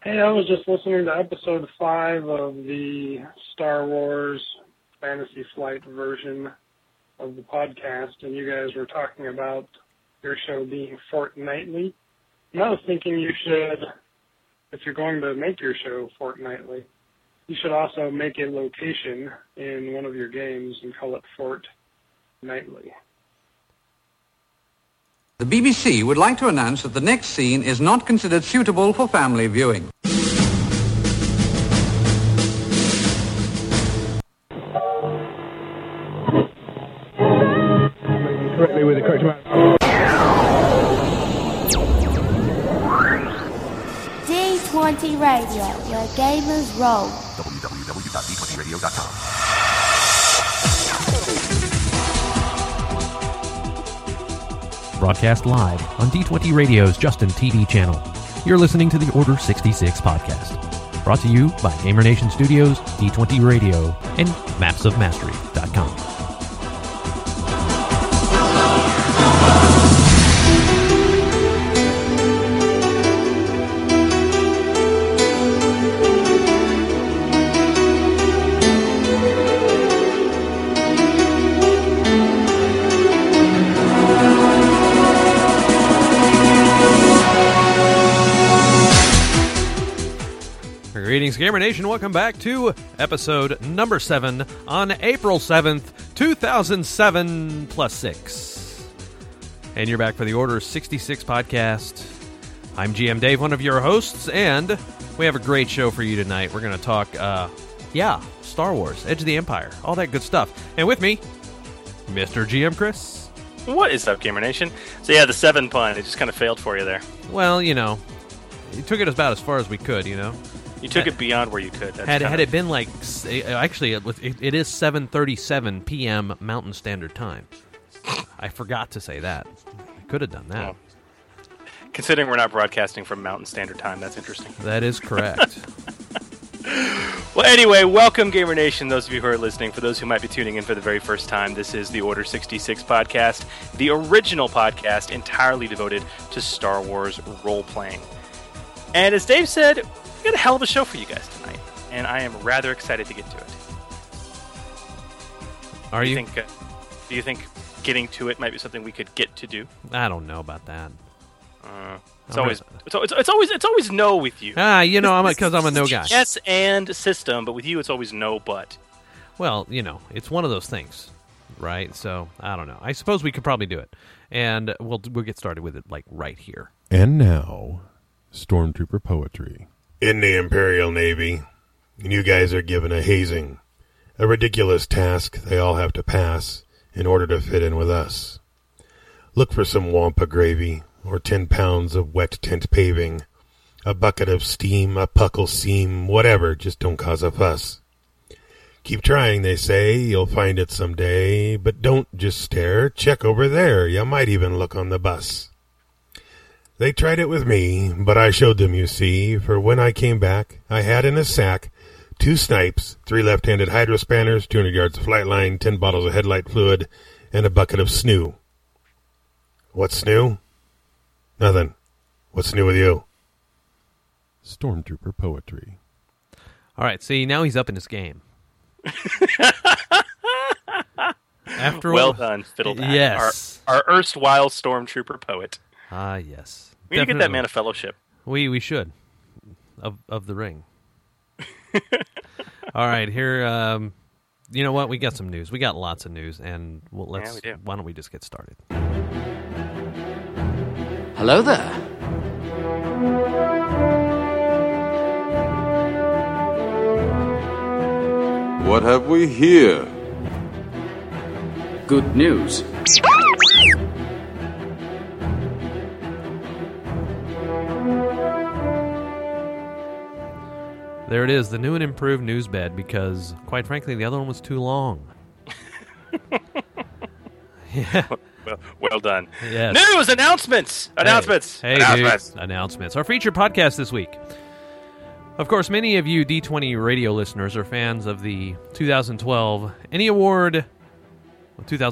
Hey, I was just listening to episode 5 of the Star Wars Fantasy Flight version of the podcast, and you guys were talking about your show being fortnightly. And I was thinking you should, if you're going to make your show fortnightly, you should also make a location in one of your games and call it Fortnightly. The BBC would like to announce that the next scene is not considered suitable for family viewing. Correctly with the correct amount. D20 Radio, where gamers roll. www.d20radio.com. Broadcast live on D20 Radio's Justin TV channel. You're listening to the Order 66 podcast. Brought to you by Gamer Nation Studios, D20 Radio, and mapsofmastery.com. Greetings, Gamer Nation. Welcome back to episode number 7 on April 7th, 2007 plus 6. And you're back for the Order 66 podcast. I'm GM Dave, one of your hosts, and we have a great show for you tonight. We're going to talk, Star Wars, Edge of the Empire, all that good stuff. And with me, Mr. GM Chris. What is up, Gamer Nation? So yeah, the 7 pun, it just kind of failed for you there. Well, you took it about as far as we could, You took it beyond where you could. Had it been like, actually, it is 7:37 p.m. Mountain Standard Time. I forgot to say that. I could have done that. Well, considering we're not broadcasting from Mountain Standard Time, that's interesting. That is correct. Well, anyway, welcome, Gamer Nation, those of you who are listening. For those who might be tuning in for the very first time, this is the Order 66 podcast, the original podcast entirely devoted to Star Wars role-playing. And as Dave said, we got a hell of a show for you guys tonight, and I am rather excited to get to it. Are you? Do you think getting to it might be something we could get to do? I don't know about that. It's always no with you. Because I'm a no guy. Yes, and system, but with you, it's always no but. Well, it's one of those things, right? So I don't know. I suppose we could probably do it, and we'll get started with it like right here. And now, Stormtrooper poetry. In the Imperial Navy, and you guys are given a hazing, a ridiculous task they all have to pass in order to fit in with us. Look for some wampa gravy, or 10 pounds of wet tent paving, a bucket of steam, a puckle seam, whatever, just don't cause a fuss. Keep trying, they say, you'll find it someday, but don't just stare, check over there, you might even look on the bus. They tried it with me, but I showed them, you see, for when I came back, I had in a sack 2 snipes, 3 left-handed hydro spanners, 200 yards of flight line, 10 bottles of headlight fluid, and a bucket of snoo. What's snoo? Nothing. What's new with you? Stormtrooper poetry. All right, see, now he's up in his game. Well done, Fiddleback. Yes. Our erstwhile Stormtrooper poet. Ah, yes. We need to get that man a fellowship. We should. Of the ring. All right, here, you know what? We got some news. We got lots of news, and we do. Why don't we just get started? Hello there. What have we here? Good news. There it is, the new and improved news bed, because, quite frankly, the other one was too long. Yeah. Well done. Yes. News! Announcements! Announcements! Hey, announcements! Dude. Announcements. Our featured podcast this week. Of course, many of you D20 radio listeners are fans of the 2012 Any Award,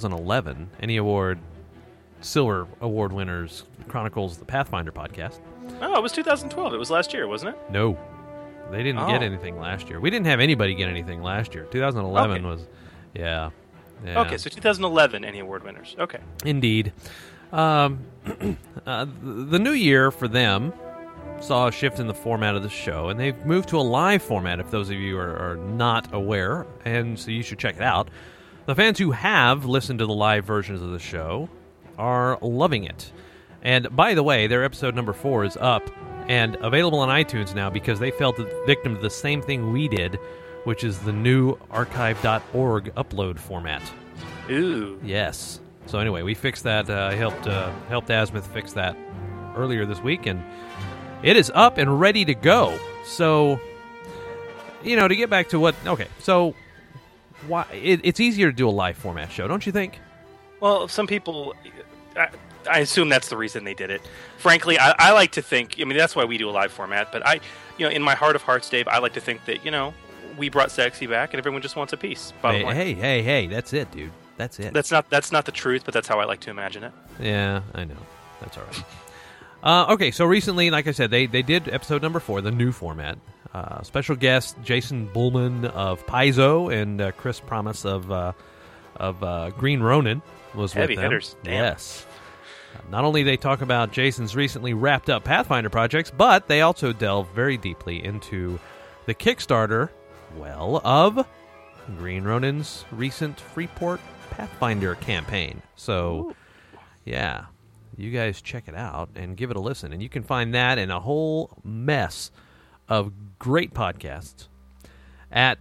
2011 Any Award Silver Award winners Chronicles the Pathfinder podcast. Oh, it was 2012. It was last year, wasn't it? No. They didn't get anything last year. We didn't have anybody get anything last year. 2011 was, yeah. Okay, so 2011 Annie Award winners. Okay. Indeed. The new year for them saw a shift in the format of the show, and they've moved to a live format, if those of you are not aware, and so you should check it out. The fans who have listened to the live versions of the show are loving it. And by the way, their episode number 4 is up and available on iTunes now because they fell victim to the same thing we did, which is the new archive.org upload format. Ooh. Yes. So anyway, we fixed that. I helped Asmith fix that earlier this week, and it is up and ready to go. So, to get back to what... Okay, so why it's easier to do a live format show, don't you think? Well, some people... I assume that's the reason they did it. Frankly, I like to think... that's why we do a live format, but in my heart of hearts, Dave, I like to think that, we brought sexy back and everyone just wants a piece. Hey, that's it, dude. That's it. That's not the truth, but that's how I like to imagine it. Yeah, I know. That's all right. Okay, so recently, like I said, they did episode number 4, the new format. Special guest Jason Bullman of Paizo and Chris Promise of Green Ronin was heavy with them. Hitters. Damn. Yes. Not only they talk about Jason's recently wrapped up Pathfinder projects, but they also delve very deeply into the Kickstarter, of Green Ronin's recent Freeport Pathfinder campaign. So, yeah, you guys check it out and give it a listen. And you can find that and a whole mess of great podcasts at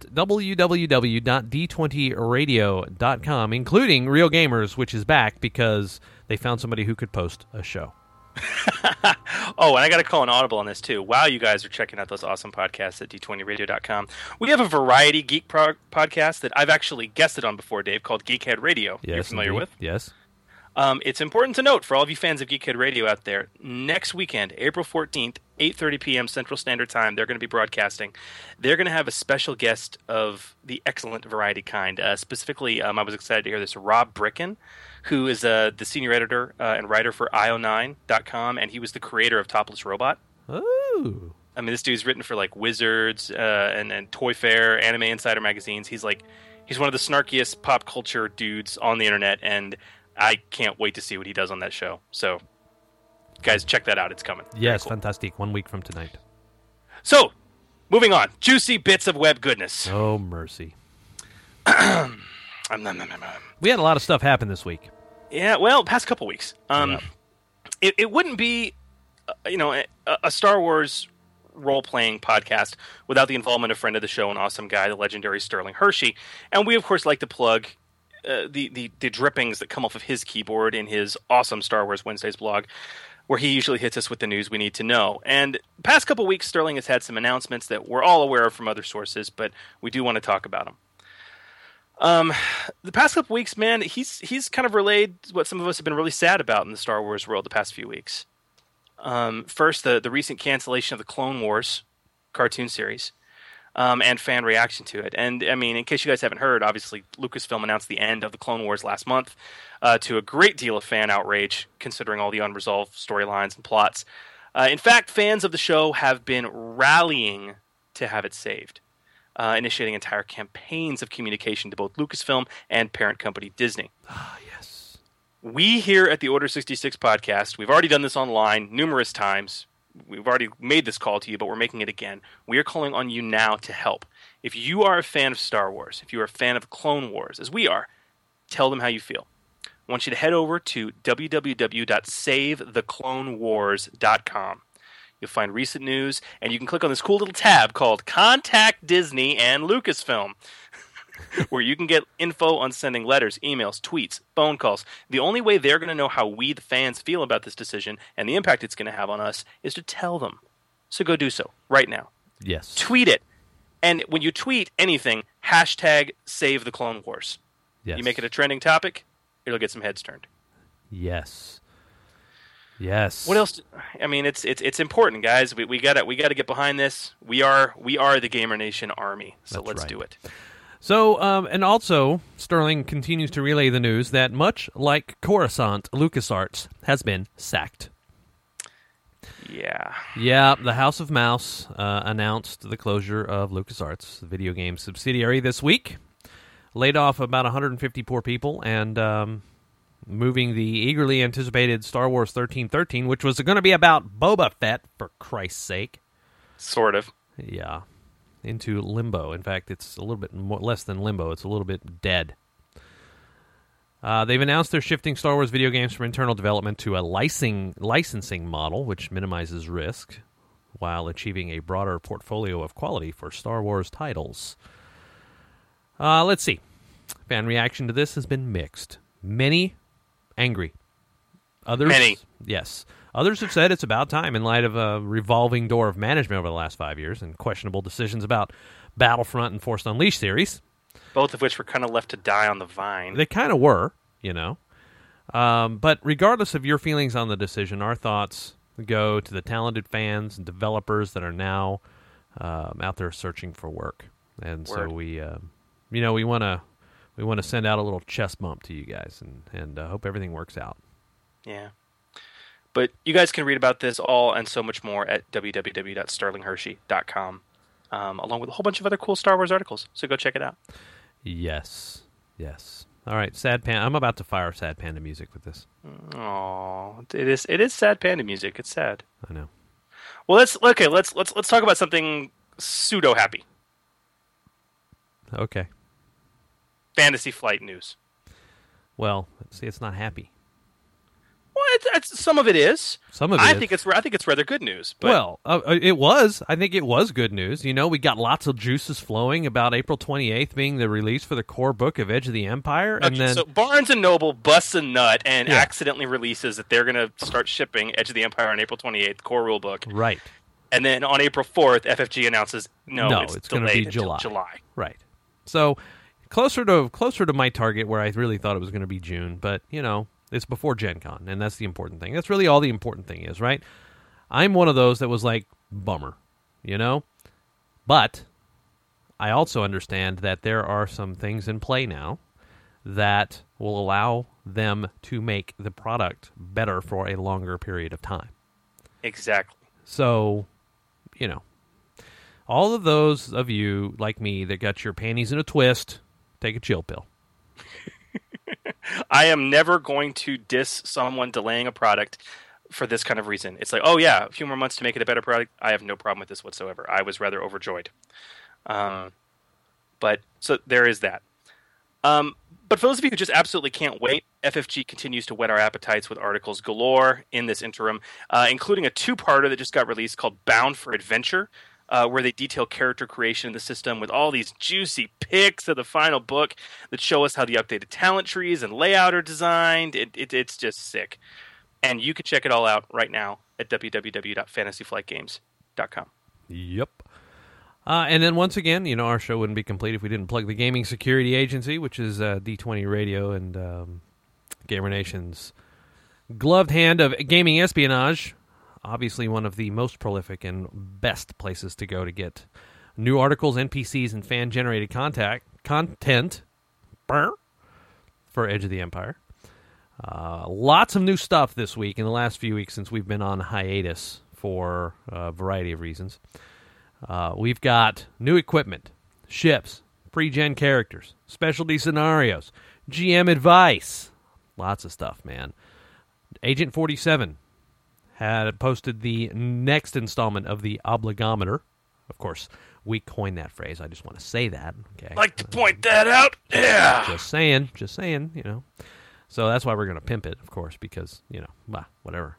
www.d20radio.com, including Real Gamers, which is back because they found somebody who could post a show. Oh, and I got to call an audible on this, too. While you guys are checking out those awesome podcasts at d20radio.com, we have a variety geek podcast that I've actually guested on before, Dave, called Geekhead Radio. Yes, you're familiar indeed. with? Yes. It's important to note for all of you fans of Geekhead Radio out there, next weekend, April 14th, 8:30 p.m. Central Standard Time, they're going to be broadcasting. They're going to have a special guest of the excellent variety kind. Specifically, I was excited to hear this, Rob Bricken, who is the senior editor and writer for io9.com, and he was the creator of Topless Robot. Ooh. This dude's written for like Wizards and Toy Fair, Anime Insider magazines. He's one of the snarkiest pop culture dudes on the internet, and I can't wait to see what he does on that show. So, guys, check that out. It's coming. Yes, cool. Fantastic. 1 week from tonight. So, moving on. Juicy bits of web goodness. Oh, mercy. We had a lot of stuff happen this week. Yeah, well, past couple weeks. It wouldn't be, a Star Wars role-playing podcast without the involvement of friend of the show and awesome guy, the legendary Sterling Hershey. And we, of course, like to plug the drippings that come off of his keyboard in his awesome Star Wars Wednesdays blog, where he usually hits us with the news we need to know. And the past couple weeks, Sterling has had some announcements that we're all aware of from other sources, but we do want to talk about them. The past couple weeks, man, he's kind of relayed what some of us have been really sad about in the Star Wars world the past few weeks. First, the recent cancellation of the Clone Wars cartoon series. And fan reaction to it. And, in case you guys haven't heard, obviously Lucasfilm announced the end of the Clone Wars last month to a great deal of fan outrage, considering all the unresolved storylines and plots. In fact, fans of the show have been rallying to have it saved, initiating entire campaigns of communication to both Lucasfilm and parent company Disney. Ah, yes. We here at the Order 66 podcast, we've already done this online numerous times. We've already made this call to you, but we're making it again. We are calling on you now to help. If you are a fan of Star Wars, if you are a fan of Clone Wars, as we are, tell them how you feel. I want you to head over to www.savetheclonewars.com. You'll find recent news, and you can click on this cool little tab called Contact Disney and Lucasfilm, where you can get info on sending letters, emails, tweets, phone calls. The only way they're going to know how we, the fans, feel about this decision and the impact it's going to have on us is to tell them. So go do so right now. Yes. Tweet it. And when you tweet anything, hashtag Save the Clone Wars. Yes. You make it a trending topic, it'll get some heads turned. Yes. Yes. What else? It's important, guys. We got to get behind this. We are the Gamer Nation army. So let's do it. So, and also, Sterling continues to relay the news that much like Coruscant, LucasArts has been sacked. Yeah, the House of Mouse announced the closure of LucasArts, the video game subsidiary, this week. Laid off about 150 poor people and moving the eagerly anticipated Star Wars 1313, which was going to be about Boba Fett, for Christ's sake. Sort of. Yeah. Into limbo. In fact, it's a little bit less than limbo. It's a little bit dead. They've announced they're shifting Star Wars video games from internal development to a licensing model, which minimizes risk while achieving a broader portfolio of quality for Star Wars titles. Let's see. Fan reaction to this has been mixed. Many angry. Others, Many. Yes. Others have said it's about time in light of a revolving door of management over the last 5 years and questionable decisions about Battlefront and Force Unleashed series. Both of which were kind of left to die on the vine. They kind of were, you know. But regardless of your feelings on the decision, our thoughts go to the talented fans and developers that are now out there searching for work. And so we want to send out a little chest bump to you guys and hope everything works out. Yeah. But you guys can read about this all and so much more at www.sterlinghershey.com, along with a whole bunch of other cool Star Wars articles. So go check it out. Yes. All right, Sad Panda. I'm about to fire Sad Panda music with this. Oh, it is Sad Panda music. It's sad. I know. Well, let's talk about something pseudo happy. Okay. Fantasy Flight news. Well, see, it's not happy. Well, some of it is. Some of it I is. think it's rather good news. But well, it was. I think it was good news. You know, we got lots of juices flowing about April 28th being the release for the core book of Edge of the Empire. And then so Barnes & Noble busts a nut and accidentally releases that they're going to start shipping Edge of the Empire on April 28th, core rulebook. Right. And then on April 4th, FFG announces, it's going to be July. Right. So closer to my target where I really thought it was going to be June, but, you know, it's before Gen Con, and that's the important thing. That's really all the important thing is, right? I'm one of those that was like, bummer, you know? But I also understand that there are some things in play now that will allow them to make the product better for a longer period of time. Exactly. So, you know, all of those of you like me that got your panties in a twist, take a chill pill. I am never going to diss someone delaying a product for this kind of reason. It's like, oh yeah, a few more months to make it a better product. I have no problem with this whatsoever. I was rather overjoyed. But so there is that. But for those of you who just absolutely can't wait, FFG continues to whet our appetites with articles galore in this interim, including a two-parter that just got released called Bound for Adventure, where they detail character creation in the system with all these juicy pics of the final book that show us how the updated talent trees and layout are designed. It's just sick. And you can check it all out right now at www.fantasyflightgames.com. Yep. And then once again, you know, our show wouldn't be complete if we didn't plug the Gaming Security Agency, which is D20 Radio and Gamer Nation's gloved hand of gaming espionage. Obviously one of the most prolific and best places to go to get new articles, NPCs, and fan-generated content for Edge of the Empire. Lots of new stuff this week in the last few weeks since we've been on hiatus for a variety of reasons. We've got new equipment, ships, pre-gen characters, specialty scenarios, GM advice. Lots of stuff, man. Agent 47 had posted the next installment of the Obligometer. Of course, we coined that phrase. I just want to say that. Okay. Like to point that out? Yeah. Just saying, you know. So that's why we're going to pimp it, of course, because, you know, whatever.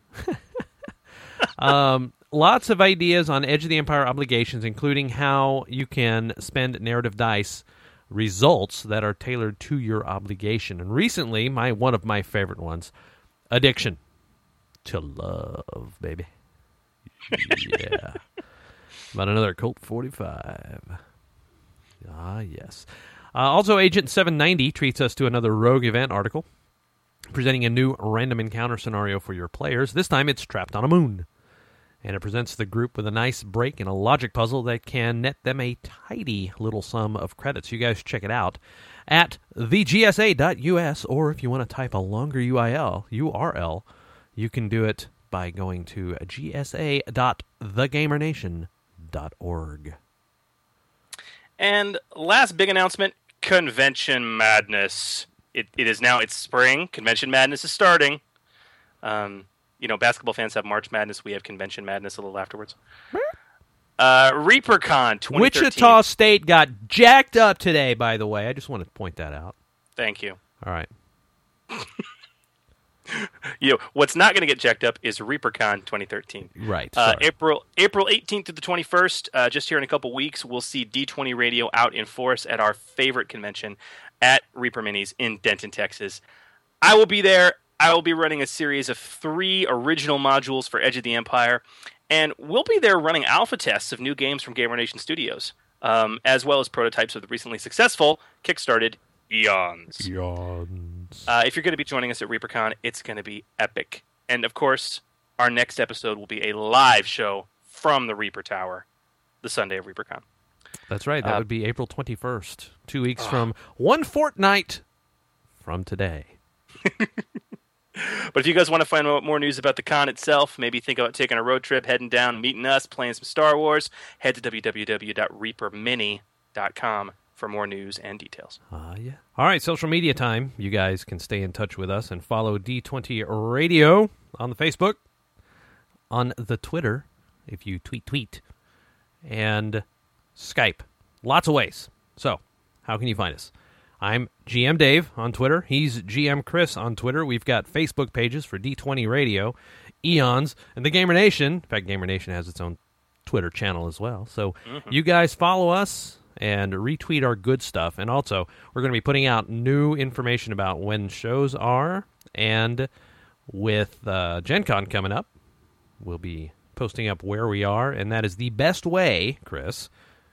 Lots of ideas on Edge of the Empire obligations, including how you can spend narrative dice results that are tailored to your obligation. And recently, one of my favorite ones, addiction to love, baby. Yeah. About another Colt 45. Ah, yes. Also, Agent 790 treats us to another Rogue Event article, presenting a new random encounter scenario for your players. This time, it's Trapped on a Moon. And it presents the group with a nice break in a logic puzzle that can net them a tidy little sum of credits. You guys check it out at thegsa.us, or if you want to type a longer URL, you can do it by going to gsa.thegamernation.org. And last big announcement, Convention Madness. It is now, it's spring. Convention Madness is starting. Basketball fans have March Madness. We have Convention Madness a little afterwards. ReaperCon 2013. Wichita State got jacked up today, by the way. I just want to point that out. Thank you. All right. What's not going to get jacked up is ReaperCon 2013. Right. April 18th to the 21st, just here in a couple weeks, we'll see D20 Radio out in force at our favorite convention at Reaper Minis in Denton, Texas. I will be there. I will be running a series of 3 original modules for Edge of the Empire, and we'll be there running alpha tests of new games from Gamer Nation Studios, as well as prototypes of the recently successful Kickstarted Eons. If you're going to be joining us at ReaperCon, it's going to be epic. And, of course, our next episode will be a live show from the Reaper Tower, the Sunday of ReaperCon. That's right. That would be April 21st, 2 weeks from one fortnight from today. But if you guys want to find out more news about the con itself, maybe think about taking a road trip, heading down, meeting us, playing some Star Wars, head to www.reapermini.com for more news and details. Yeah. All right, social media time. You guys can stay in touch with us and follow D20 Radio on the Facebook, on the Twitter, if you tweet, and Skype. Lots of ways. So, how can you find us? I'm GM Dave on Twitter. He's GM Chris on Twitter. We've got Facebook pages for D20 Radio, Eons, and the Gamer Nation. In fact, Gamer Nation has its own Twitter channel as well. So you guys follow us and retweet our good stuff. And also, we're going to be putting out new information about when shows are. And with Gen Con coming up, we'll be posting up where we are. And that is the best way, Chris,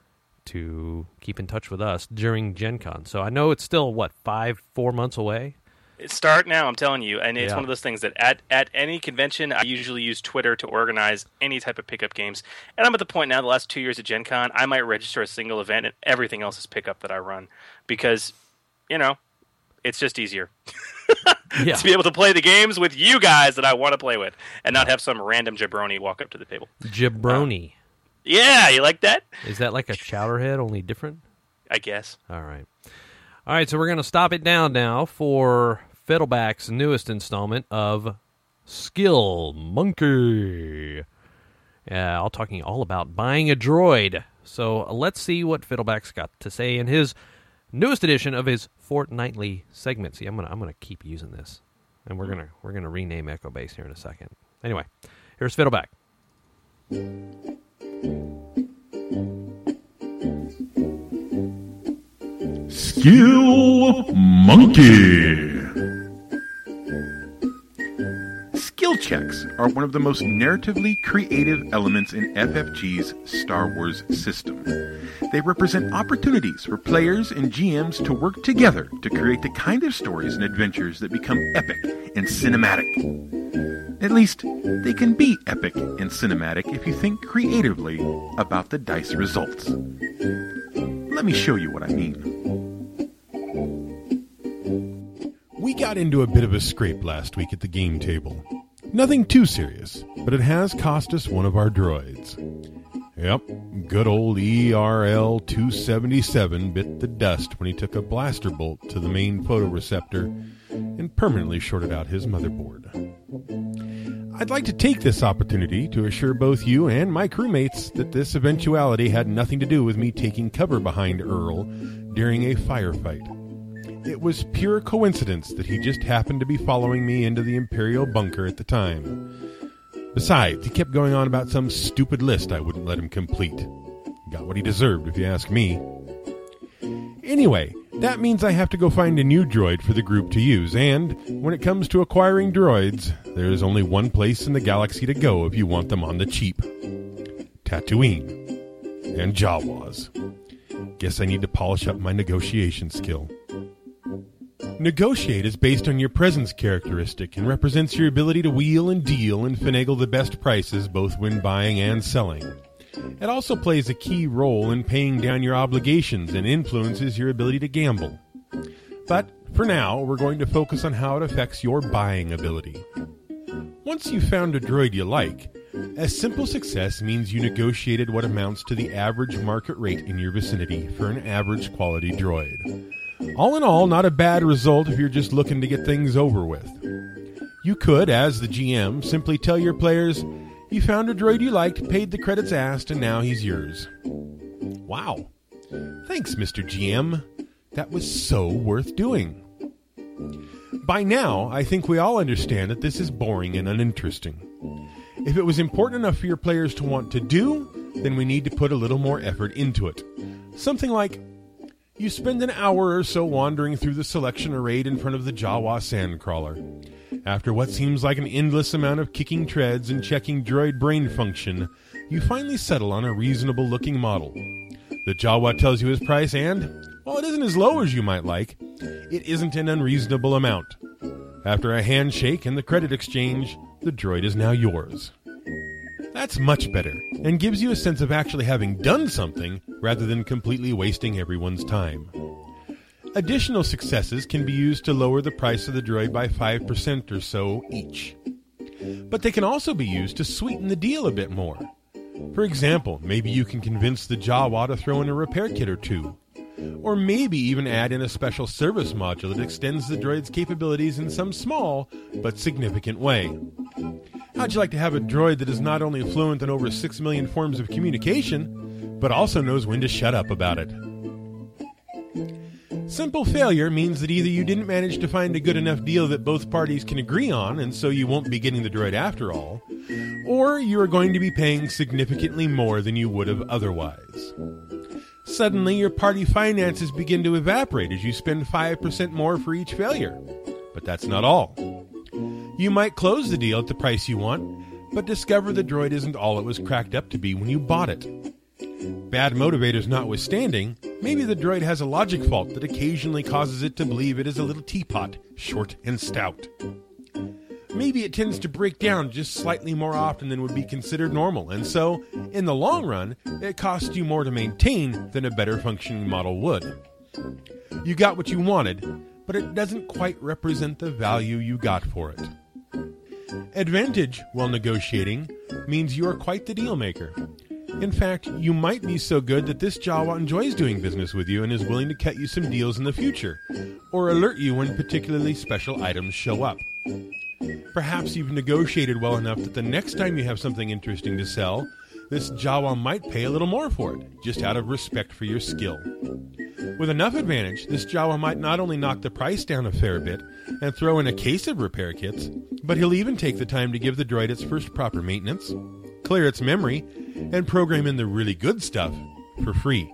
to keep in touch with us during Gen Con. So I know it's still, 4 months away? Start now, I'm telling you. And it's one of those things that at any convention, I usually use Twitter to organize any type of pickup games. And I'm at the point now, the last 2 years at Gen Con, I might register a single event and everything else is pickup that I run. Because, it's just easier. To be able to play the games with you guys that I want to play with. And not have some random jabroni walk up to the table. Jabroni. Yeah, you like that? Is that like a chowderhead, only different? I guess. All right, so we're going to stop it down now for Fiddleback's newest installment of Skill Monkey. All talking all about buying a droid. So let's see what Fiddleback's got to say in his newest edition of his fortnightly segment. See, I'm gonna keep using this, and we're gonna rename Echo Base here in a second. Anyway, here's Fiddleback. Skill Monkey. Skill checks are one of the most narratively creative elements in FFG's Star Wars system. They represent opportunities for players and GMs to work together to create the kind of stories and adventures that become epic and cinematic. At least, they can be epic and cinematic if you think creatively about the dice results. Let me show you what I mean. We got into a bit of a scrape last week at the game table. Nothing too serious, but it has cost us one of our droids. Yep, good old ERL-277 bit the dust when he took a blaster bolt to the main photoreceptor and permanently shorted out his motherboard. I'd like to take this opportunity to assure both you and my crewmates that this eventuality had nothing to do with me taking cover behind Earl during a firefight. It was pure coincidence that he just happened to be following me into the Imperial bunker at the time. Besides, he kept going on about some stupid list I wouldn't let him complete. Got what he deserved, if you ask me. Anyway, that means I have to go find a new droid for the group to use, and when it comes to acquiring droids, there is only one place in the galaxy to go if you want them on the cheap. Tatooine. And Jawas. Guess I need to polish up my negotiation skill. Negotiate is based on your presence characteristic and represents your ability to wheel and deal and finagle the best prices both when buying and selling. It also plays a key role in paying down your obligations and influences your ability to gamble. But for now, we're going to focus on how it affects your buying ability. Once you've found a droid you like, a simple success means you negotiated what amounts to the average market rate in your vicinity for an average quality droid. All in all, not a bad result if you're just looking to get things over with. You could, as the GM, simply tell your players, you found a droid you liked, paid the credits asked, and now he's yours. Wow. Thanks, Mr. GM. That was so worth doing. By now, I think we all understand that this is boring and uninteresting. If it was important enough for your players to want to do, then we need to put a little more effort into it. Something like, you spend an hour or so wandering through the selection arrayed in front of the Jawa Sandcrawler. After what seems like an endless amount of kicking treads and checking droid brain function, you finally settle on a reasonable-looking model. The Jawa tells you his price and, while it isn't as low as you might like, it isn't an unreasonable amount. After a handshake and the credit exchange, the droid is now yours. That's much better, and gives you a sense of actually having done something rather than completely wasting everyone's time. Additional successes can be used to lower the price of the droid by 5% or so each. But they can also be used to sweeten the deal a bit more. For example, maybe you can convince the Jawa to throw in a repair kit or two. Or maybe even add in a special service module that extends the droid's capabilities in some small but significant way. How'd you like to have a droid that is not only fluent in over 6 million forms of communication, but also knows when to shut up about it? Simple failure means that either you didn't manage to find a good enough deal that both parties can agree on, and so you won't be getting the droid after all, or you are going to be paying significantly more than you would have otherwise. Suddenly, your party finances begin to evaporate as you spend 5% more for each failure. But that's not all. You might close the deal at the price you want, but discover the droid isn't all it was cracked up to be when you bought it. Bad motivators notwithstanding, maybe the droid has a logic fault that occasionally causes it to believe it is a little teapot, short and stout. Maybe it tends to break down just slightly more often than would be considered normal, and so, in the long run, it costs you more to maintain than a better functioning model would. You got what you wanted, but it doesn't quite represent the value you got for it. Advantage, while negotiating, means you are quite the deal maker. In fact, you might be so good that this Jawa enjoys doing business with you and is willing to cut you some deals in the future, or alert you when particularly special items show up. Perhaps you've negotiated well enough that the next time you have something interesting to sell, this Jawa might pay a little more for it, just out of respect for your skill. With enough advantage, this Jawa might not only knock the price down a fair bit and throw in a case of repair kits, but he'll even take the time to give the droid its first proper maintenance, clear its memory, and program in the really good stuff for free.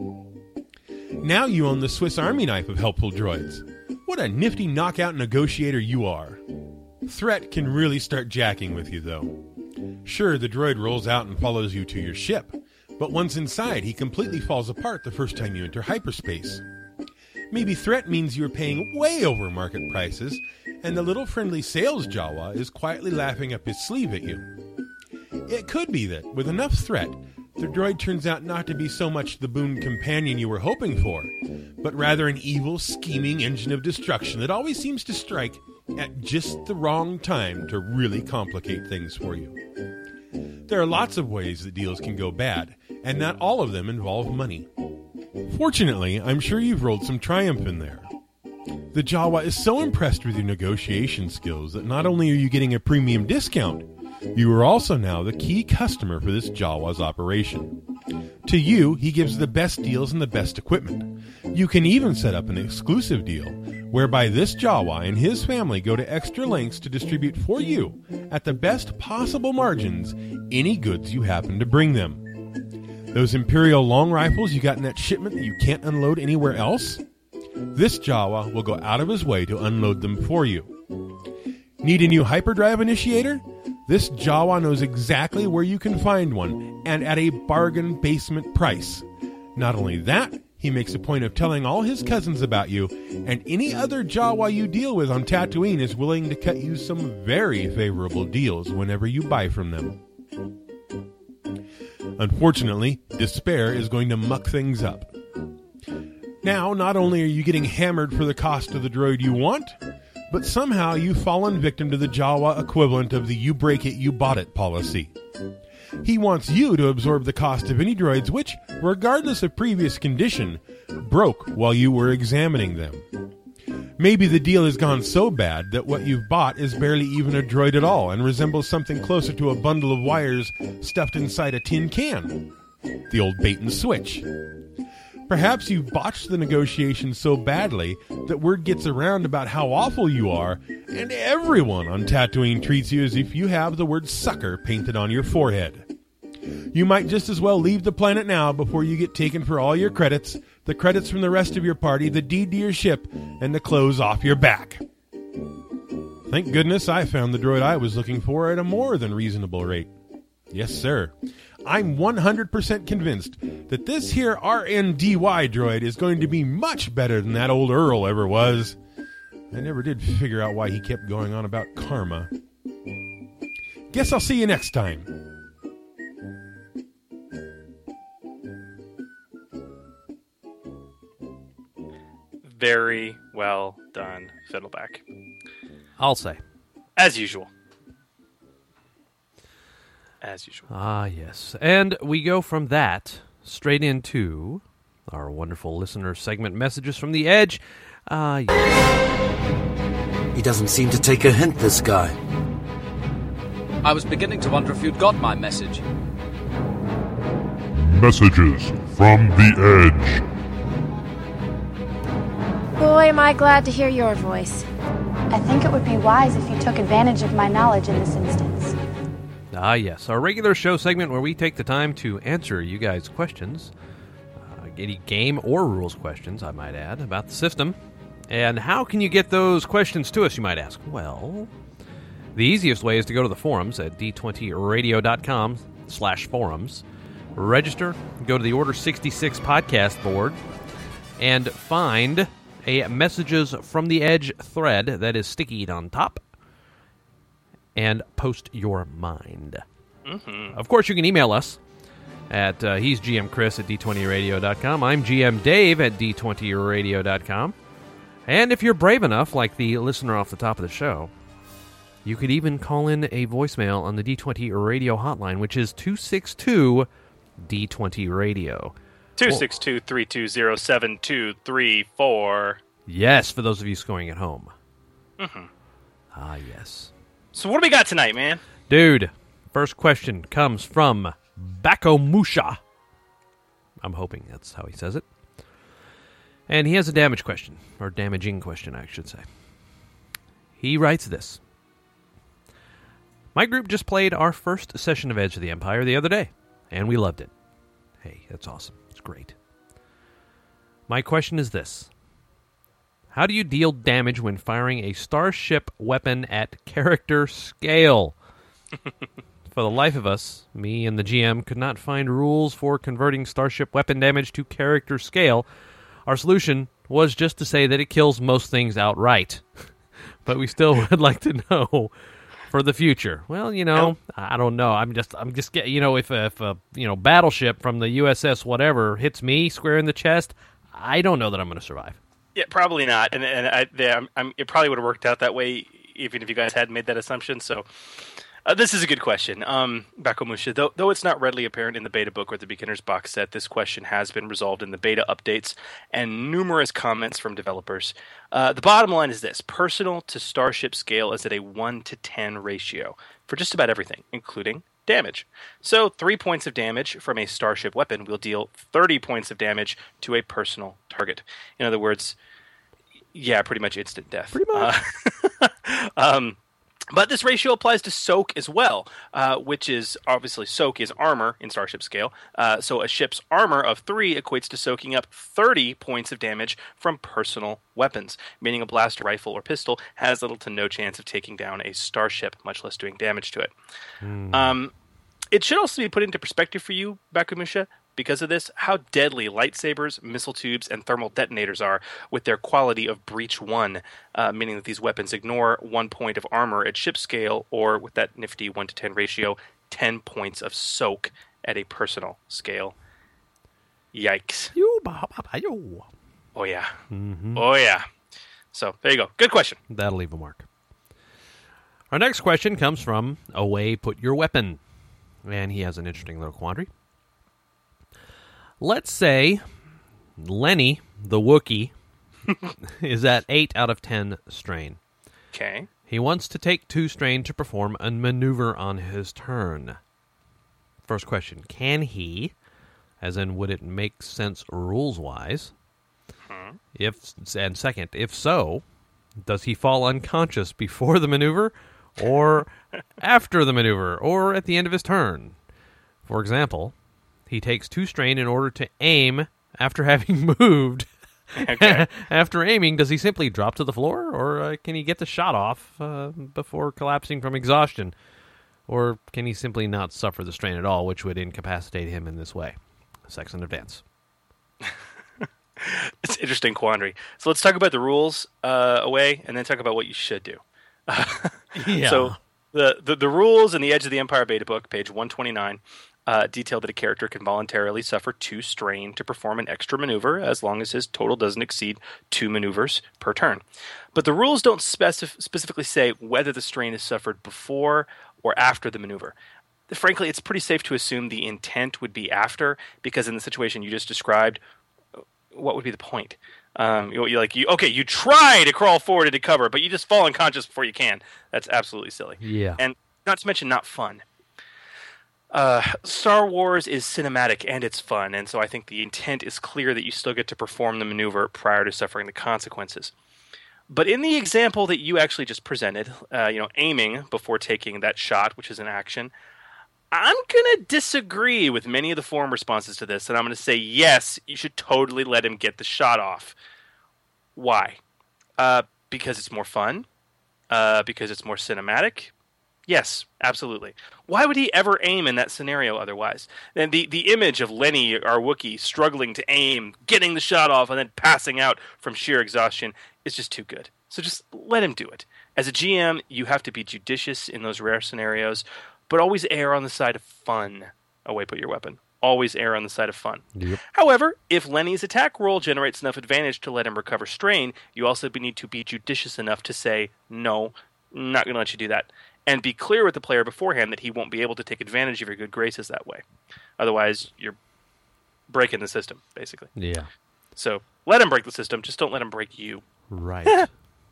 Now you own the Swiss Army knife of helpful droids. What a nifty knockout negotiator you are. Threat can really start jacking with you, though. Sure, the droid rolls out and follows you to your ship, but once inside, he completely falls apart the first time you enter hyperspace. Maybe threat means you're paying way over market prices, and the little friendly sales Jawa is quietly laughing up his sleeve at you. It could be that, with enough threat, the droid turns out not to be so much the boon companion you were hoping for, but rather an evil, scheming engine of destruction that always seems to strike at just the wrong time to really complicate things for you. There are lots of ways that deals can go bad, and not all of them involve money. Fortunately, I'm sure you've rolled some triumph in there. The Jawa is so impressed with your negotiation skills that not only are you getting a premium discount, you are also now the key customer for this Jawa's operation. To you, he gives the best deals and the best equipment. You can even set up an exclusive deal, whereby this Jawa and his family go to extra lengths to distribute for you, at the best possible margins, any goods you happen to bring them. Those Imperial long rifles you got in that shipment that you can't unload anywhere else? This Jawa will go out of his way to unload them for you. Need a new hyperdrive initiator? This Jawa knows exactly where you can find one, and at a bargain basement price. Not only that, he makes a point of telling all his cousins about you, and any other Jawa you deal with on Tatooine is willing to cut you some very favorable deals whenever you buy from them. Unfortunately, despair is going to muck things up. Now, not only are you getting hammered for the cost of the droid you want, but somehow you've fallen victim to the Jawa equivalent of the you break it, you bought it policy. He wants you to absorb the cost of any droids which, regardless of previous condition, broke while you were examining them. Maybe the deal has gone so bad that what you've bought is barely even a droid at all and resembles something closer to a bundle of wires stuffed inside a tin can. The old bait and switch. Perhaps you've botched the negotiation so badly that word gets around about how awful you are, and everyone on Tatooine treats you as if you have the word sucker painted on your forehead. You might just as well leave the planet now before you get taken for all your credits, the credits from the rest of your party, the deed to your ship, and the clothes off your back. Thank goodness I found the droid I was looking for at a more than reasonable rate. Yes, sir. I'm 100% convinced that this here RNDY droid is going to be much better than that old Earl ever was. I never did figure out why he kept going on about karma. Guess I'll see you next time. Very well done, Fiddleback. I'll say. As usual. As usual. Ah, yes. And we go from that straight into our wonderful listener segment, Messages from the Edge. Yes. He doesn't seem to take a hint, this guy. I was beginning to wonder if you'd got my message. Messages from the Edge. Boy, am I glad to hear your voice. I think it would be wise if you took advantage of my knowledge in this instance. Ah, yes, our regular show segment where we take the time to answer you guys' questions, any game or rules questions, I might add, about the system. And how can you get those questions to us, you might ask? Well, the easiest way is to go to the forums at d20radio.com/forums, register, go to the Order 66 podcast board, and find a Messages from the Edge thread that is stickied on top, and post your mind. Mm-hmm. Of course, you can email us at he's GM Chris at d20radio.com. I'm GM Dave at d20radio.com. And if you're brave enough, like the listener off the top of the show, you could even call in a voicemail on the D20 Radio hotline, which is 262-D20-Radio. 262-320-7234. Yes, for those of you scoring at home. Mm-hmm. Ah, yes. So what do we got tonight, man? Dude, first question comes from Bakomusha. I'm hoping that's how he says it. And he has a damage question, or damaging question, I should say. He writes this. My group just played our first session of Edge of the Empire the other day, and we loved it. Hey, that's awesome. It's great. My question is this. How do you deal damage when firing a starship weapon at character scale? For the life of us, me and the GM could not find rules for converting starship weapon damage to character scale. Our solution was just to say that it kills most things outright. But we still would like to know for the future. Well, you know, I don't know. I'm just getting, you know, if a battleship from the USS whatever hits me square in the chest, I don't know that I'm going to survive. Yeah, probably not. And it probably would have worked out that way even if you guys hadn't made that assumption. So this is a good question. Bakomusha, though it's not readily apparent in the beta book or the beginner's box set, this question has been resolved in the beta updates and numerous comments from developers. The bottom line is this. Personal to starship scale is at a 1-to-10 ratio for just about everything, including damage. So 3 points of damage from a starship weapon will deal 30 points of damage to a personal target. In other words, yeah, pretty much instant death. Pretty much. But this ratio applies to soak as well, which is obviously soak is armor in starship scale. So a ship's armor of 3 equates to soaking up 30 points of damage from personal weapons, meaning a blaster rifle or pistol has little to no chance of taking down a starship, much less doing damage to it. It should also be put into perspective for you, Bakomusha, because of this, how deadly lightsabers, missile tubes, and thermal detonators are with their quality of Breach 1, meaning that these weapons ignore 1 point of armor at ship scale, or with that nifty 1-to-10 ratio, 10 points of soak at a personal scale. Yikes. Oh, yeah. Mm-hmm. Oh, yeah. So there you go. Good question. That'll leave a mark. Our next question comes from Away Put Your Weapon. And he has an interesting little quandary. Let's say Lenny, the Wookiee, is at 8 out of 10 strain. Okay. He wants to take 2 strain to perform a maneuver on his turn. First question, can he, as in would it make sense rules-wise? And second, if so, does he fall unconscious before the maneuver or after the maneuver or at the end of his turn? For example, he takes 2 strain in order to aim after having moved. Okay. After aiming, does he simply drop to the floor, or can he get the shot off before collapsing from exhaustion? Or can he simply not suffer the strain at all, which would incapacitate him in this way? Sex in advance. It's an interesting quandary. So let's talk about the rules away, and then talk about what you should do. Yeah. So the rules in the Edge of the Empire beta book, page 129, detail that a character can voluntarily suffer 2 strain to perform an extra maneuver as long as his total doesn't exceed 2 maneuvers per turn. But the rules don't specifically say whether the strain is suffered before or after the maneuver. Frankly, it's pretty safe to assume the intent would be after, because in the situation you just described, what would be the point? You try to crawl forward into cover, but you just fall unconscious before you can. That's absolutely silly. Yeah. And not to mention not fun. Star Wars is cinematic and it's fun, and so I think the intent is clear that you still get to perform the maneuver prior to suffering the consequences. But in the example that you actually just presented, aiming before taking that shot, which is an action, I'm going to disagree with many of the forum responses to this, and I'm going to say, yes, you should totally let him get the shot off. Why? Because it's more fun? Because it's more cinematic? Yes, absolutely. Why would he ever aim in that scenario otherwise? And the image of Lenny, our Wookiee, struggling to aim, getting the shot off, and then passing out from sheer exhaustion is just too good. So just let him do it. As a GM, you have to be judicious in those rare scenarios, but always err on the side of fun. Away put your weapon. Always err on the side of fun. Yep. However, if Lenny's attack roll generates enough advantage to let him recover strain, you also need to be judicious enough to say, no, I'm not going to let you do that. And be clear with the player beforehand that he won't be able to take advantage of your good graces that way. Otherwise, you're breaking the system, basically. Yeah. So let him break the system, just don't let him break you. Right.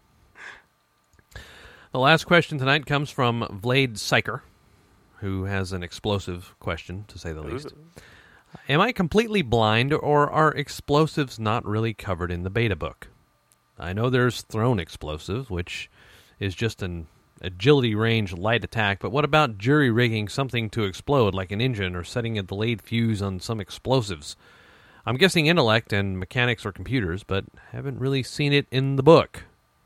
The last question tonight comes from Vlade Syker, who has an explosive question, to say the least. Am I completely blind, or are explosives not really covered in the beta book? I know there's thrown explosives, which is just an agility range light attack, but what about jury-rigging something to explode, like an engine, or setting a delayed fuse on some explosives? I'm guessing intellect and mechanics or computers, but haven't really seen it in the book.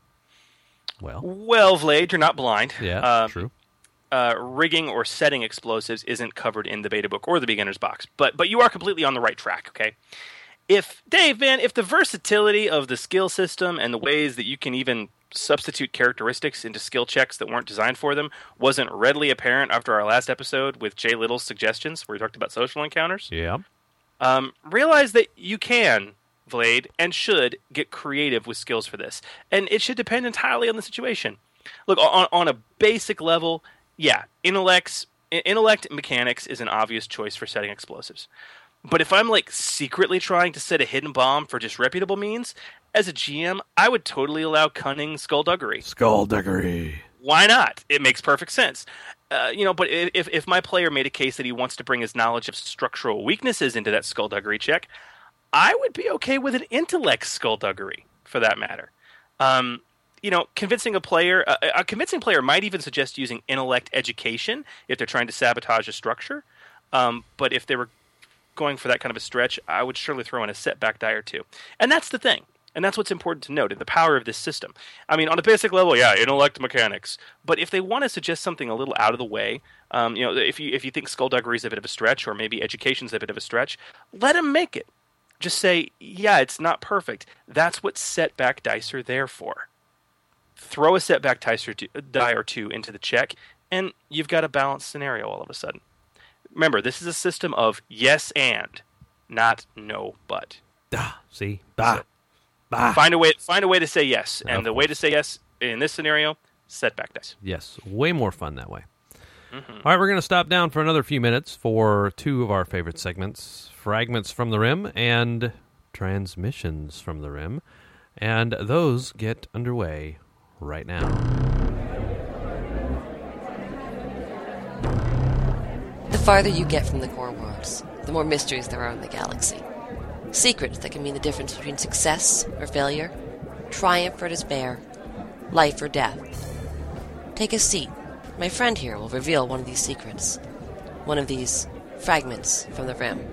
Well, Vlade, you're not blind. Yeah, true. Rigging or setting explosives isn't covered in the beta book or the beginner's box, but you are completely on the right track, okay? If the versatility of the skill system and the ways that you can even substitute characteristics into skill checks that weren't designed for them wasn't readily apparent after our last episode with Jay Little's suggestions, where we talked about social encounters, realize that you can, Vlade, and should get creative with skills for this. And it should depend entirely on the situation. Look, on a basic level, yeah, intellect mechanics is an obvious choice for setting explosives. But if I'm secretly trying to set a hidden bomb for disreputable means, as a GM, I would totally allow cunning skullduggery. Skullduggery. Why not? It makes perfect sense. But if my player made a case that he wants to bring his knowledge of structural weaknesses into that skullduggery check, I would be okay with an intellect skullduggery, for that matter. Convincing a convincing player might even suggest using intellect education if they're trying to sabotage a structure. But if they were going for that kind of a stretch, I would surely throw in a setback die or two. And that's the thing. And that's what's important to note in the power of this system. I mean, on a basic level, yeah, intellect mechanics. But if they want to suggest something a little out of the way, if you think skullduggery is a bit of a stretch, or maybe education's a bit of a stretch, let them make it. Just say, yeah, it's not perfect. That's what setback dice are there for. Throw a setback die or two into the check, and you've got a balanced scenario all of a sudden. Remember, this is a system of yes and, not no but. See? So, Find a way to say yes. And the way to say yes in this scenario, setback dice. Yes, way more fun that way. Mm-hmm. All right, we're going to stop down for another few minutes for two of our favorite segments, Fragments from the Rim and Transmissions from the Rim. And those get underway right now. The farther you get from the core worlds, the more mysteries there are in the galaxy. Secrets that can mean the difference between success or failure, triumph or despair, life or death. Take a seat. My friend here will reveal one of these secrets. One of these fragments from the Rim.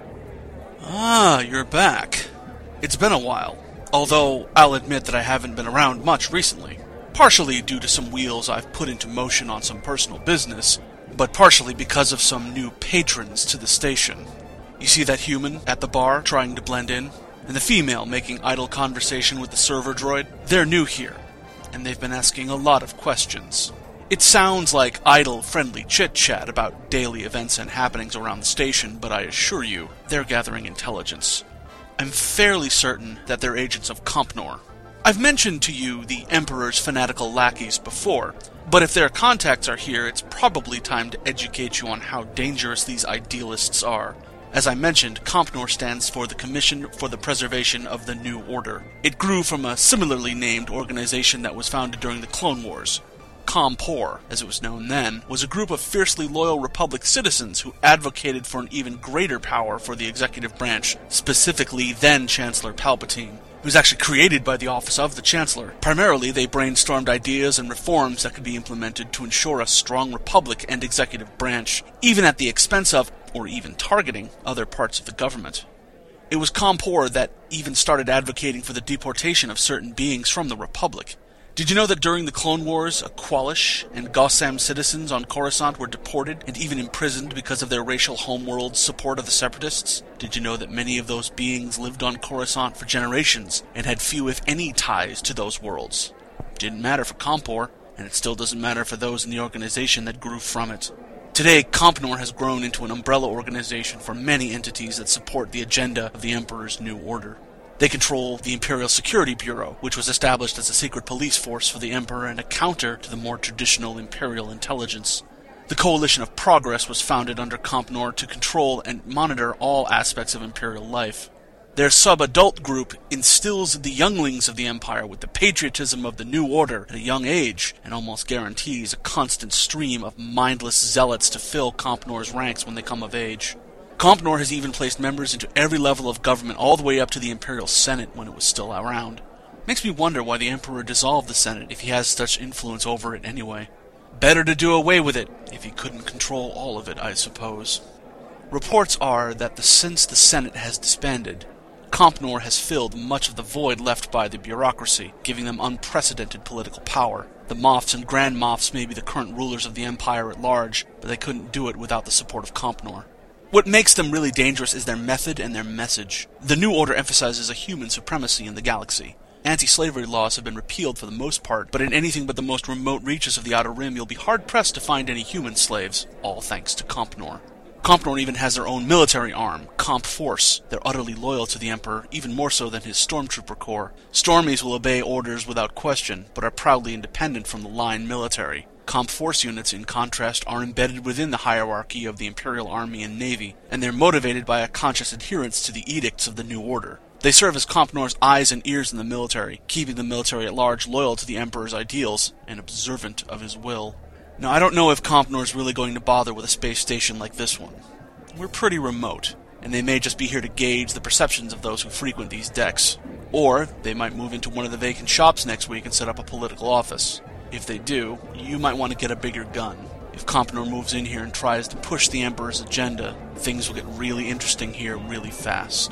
Ah, you're back. It's been a while, although I'll admit that I haven't been around much recently. Partially due to some wheels I've put into motion on some personal business, but partially because of some new patrons to the station. You see that human at the bar trying to blend in? And the female making idle conversation with the server droid? They're new here, and they've been asking a lot of questions. It sounds like idle, friendly chit-chat about daily events and happenings around the station, but I assure you, they're gathering intelligence. I'm fairly certain that they're agents of Compnor. I've mentioned to you the Emperor's fanatical lackeys before, but if their contacts are here, it's probably time to educate you on how dangerous these idealists are. As I mentioned, Compnor stands for the Commission for the Preservation of the New Order. It grew from a similarly named organization that was founded during the Clone Wars. Compor, as it was known then, was a group of fiercely loyal Republic citizens who advocated for an even greater power for the executive branch, specifically then-Chancellor Palpatine. It was actually created by the office of the Chancellor. Primarily, they brainstormed ideas and reforms that could be implemented to ensure a strong Republic and executive branch, even at the expense of, or even targeting, other parts of the government. It was Compor that even started advocating for the deportation of certain beings from the Republic. Did you know that during the Clone Wars, Aqualish and Gossam citizens on Coruscant were deported and even imprisoned because of their racial homeworld's support of the Separatists? Did you know that many of those beings lived on Coruscant for generations and had few if any ties to those worlds? It didn't matter for Compor, and it still doesn't matter for those in the organization that grew from it. Today, Compnor has grown into an umbrella organization for many entities that support the agenda of the Emperor's New Order. They control the Imperial Security Bureau, which was established as a secret police force for the Emperor and a counter to the more traditional Imperial intelligence. The Coalition of Progress was founded under Compnor to control and monitor all aspects of Imperial life. Their sub-adult group instills the younglings of the Empire with the patriotism of the New Order at a young age, and almost guarantees a constant stream of mindless zealots to fill Compnor's ranks when they come of age. Compnor has even placed members into every level of government all the way up to the Imperial Senate when it was still around. Makes me wonder why the Emperor dissolved the Senate if he has such influence over it anyway. Better to do away with it, if he couldn't control all of it, I suppose. Reports are that since the Senate has disbanded, Compnor has filled much of the void left by the bureaucracy, giving them unprecedented political power. The Moffs and Grand Moffs may be the current rulers of the Empire at large, but they couldn't do it without the support of Compnor. What makes them really dangerous is their method and their message. The New Order emphasizes a human supremacy in the galaxy. Anti-slavery laws have been repealed for the most part, but in anything but the most remote reaches of the Outer Rim, you'll be hard-pressed to find any human slaves, all thanks to Compnor. Compnor even has their own military arm, Comp Force. They're utterly loyal to the Emperor, even more so than his Stormtrooper Corps. Stormies will obey orders without question, but are proudly independent from the line military. Comp Force units, in contrast, are embedded within the hierarchy of the Imperial Army and Navy, and they're motivated by a conscious adherence to the edicts of the New Order. They serve as Compnor's eyes and ears in the military, keeping the military at large loyal to the Emperor's ideals and observant of his will. Now, I don't know if Compnor's really going to bother with a space station like this one. We're pretty remote, and they may just be here to gauge the perceptions of those who frequent these decks. Or they might move into one of the vacant shops next week and set up a political office. If they do, you might want to get a bigger gun. If Compnor moves in here and tries to push the Emperor's agenda, things will get really interesting here really fast.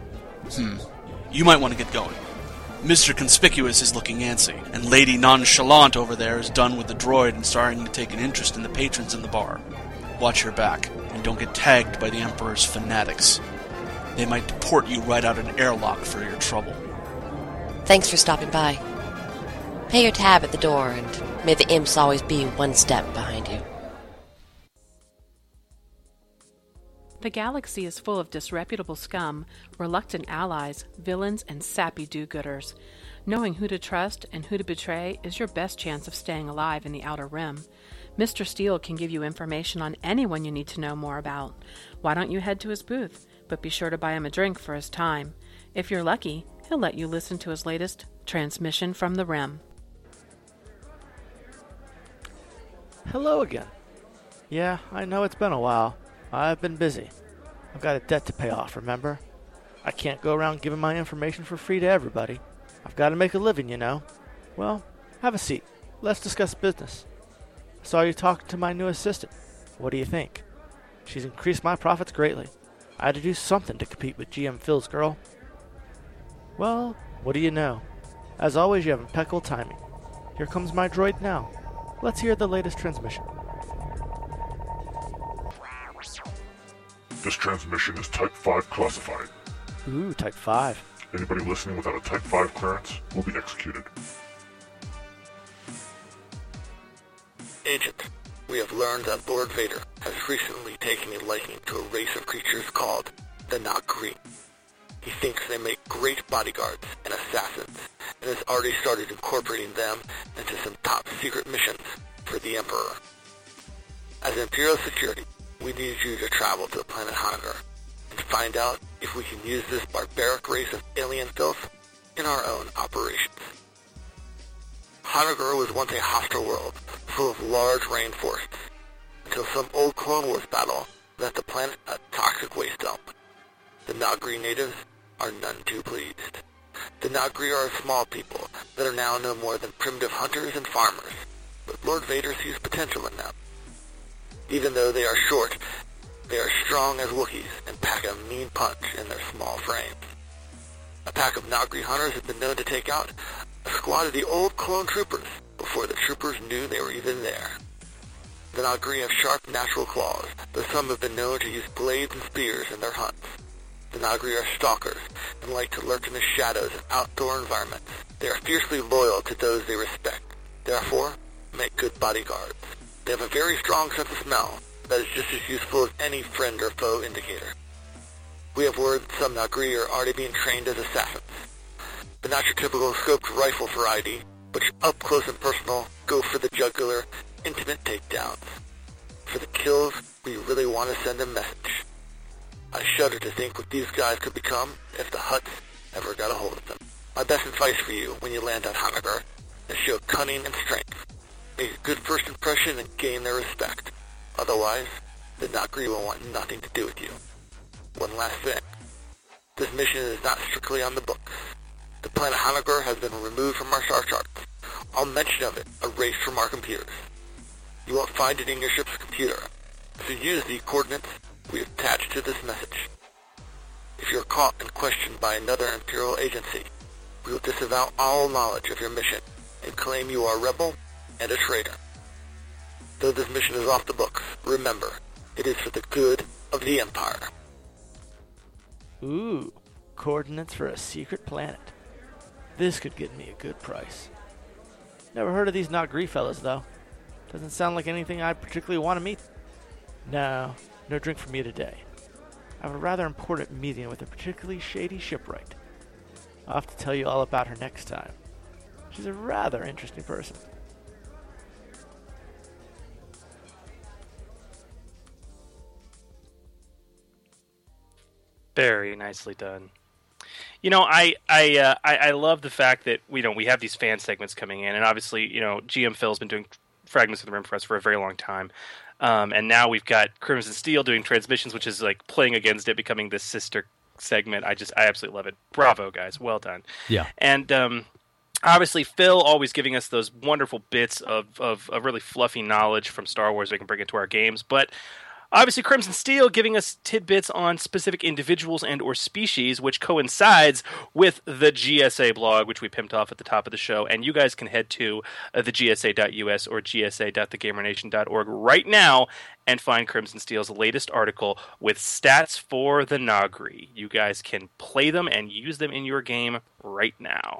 You might want to get going. Mr. Conspicuous is looking antsy, and Lady Nonchalant over there is done with the droid and starting to take an interest in the patrons in the bar. Watch your back, and don't get tagged by the Emperor's fanatics. They might deport you right out an airlock for your trouble. Thanks for stopping by. Pay your tab at the door, and may the imps always be one step behind you. The galaxy is full of disreputable scum, reluctant allies, villains, and sappy do-gooders. Knowing who to trust and who to betray is your best chance of staying alive in the Outer Rim. Mr. Steele can give you information on anyone you need to know more about. Why don't you head to his booth? But be sure to buy him a drink for his time. If you're lucky, he'll let you listen to his latest Transmission from the Rim. Hello again. Yeah, I know it's been a while. I've been busy. I've got a debt to pay off, remember? I can't go around giving my information for free to everybody. I've got to make a living, you know. Well, have a seat. Let's discuss business. I saw you talking to my new assistant. What do you think? She's increased my profits greatly. I had to do something to compete with GM Phil's girl. Well, what do you know? As always, you have impeccable timing. Here comes my droid now. Let's hear the latest transmission. This transmission is Type 5 classified. Ooh, Type 5. Anybody listening without a Type 5 clearance will be executed. Agent, we have learned that Lord Vader has recently taken a liking to a race of creatures called the Nagri. He thinks they make great bodyguards and assassins, and has already started incorporating them into some top-secret missions for the Emperor. As Imperial security, we need you to travel to the planet Hanagar and find out if we can use this barbaric race of alien filth in our own operations. Hanagar was once a hostile world full of large rainforests until some old Clone Wars battle left the planet a toxic waste dump. The Nagri natives are none too pleased. The Nagri are a small people that are now no more than primitive hunters and farmers, but Lord Vader sees potential in them. Even though they are short, they are strong as Wookiees and pack a mean punch in their small frames. A pack of Nagri hunters have been known to take out a squad of the old clone troopers before the troopers knew they were even there. The Nagri have sharp natural claws, though some have been known to use blades and spears in their hunts. The Nagri are stalkers and like to lurk in the shadows of outdoor environments. They are fiercely loyal to those they respect, therefore make good bodyguards. They have a very strong sense of smell that is just as useful as any friend or foe indicator. We have word that some Nagri are already being trained as assassins, but not your typical scoped rifle for ID, but up close and personal, go for the jugular, intimate takedowns. For the kills, we really want to send a message. I shudder to think what these guys could become if the Hutts ever got a hold of them. My best advice for you when you land on Hanagar is show cunning and strength. Make a good first impression and gain their respect. Otherwise, the Nagri will want nothing to do with you. One last thing. This mission is not strictly on the books. The planet Hanagar has been removed from our star charts. All mention of it erased from our computers. You won't find it in your ship's computer, so use the coordinates we attached to this message. If you're caught and questioned by another Imperial agency, we will disavow all knowledge of your mission and claim you are a rebel and a traitor. Though this mission is off the books, remember, it is for the good of the Empire. Ooh, coordinates for a secret planet. This could get me a good price. Never heard of these Nagri fellas, though. Doesn't sound like anything I particularly want to meet. No drink for me today. I have a rather important meeting with a particularly shady shipwright. I'll have to tell you all about her next time. She's a rather interesting person. Very nicely done. You know, I love the fact that we have these fan segments coming in, and obviously, GM Phil's been doing Fragments of the Rim for us for a very long time, and now we've got Crimson Steel doing Transmissions, which is like playing against it, becoming this sister segment. I absolutely love it. Bravo, guys, well done. Yeah, and obviously Phil always giving us those wonderful bits of really fluffy knowledge from Star Wars we can bring into our games, but obviously Crimson Steel giving us tidbits on specific individuals and or species, which coincides with the GSA blog, which we pimped off at the top of the show. And you guys can head to the gsa.us or gsa.thegamernation.org right now and find Crimson Steel's latest article with stats for the Nagri. You guys can play them and use them in your game right now.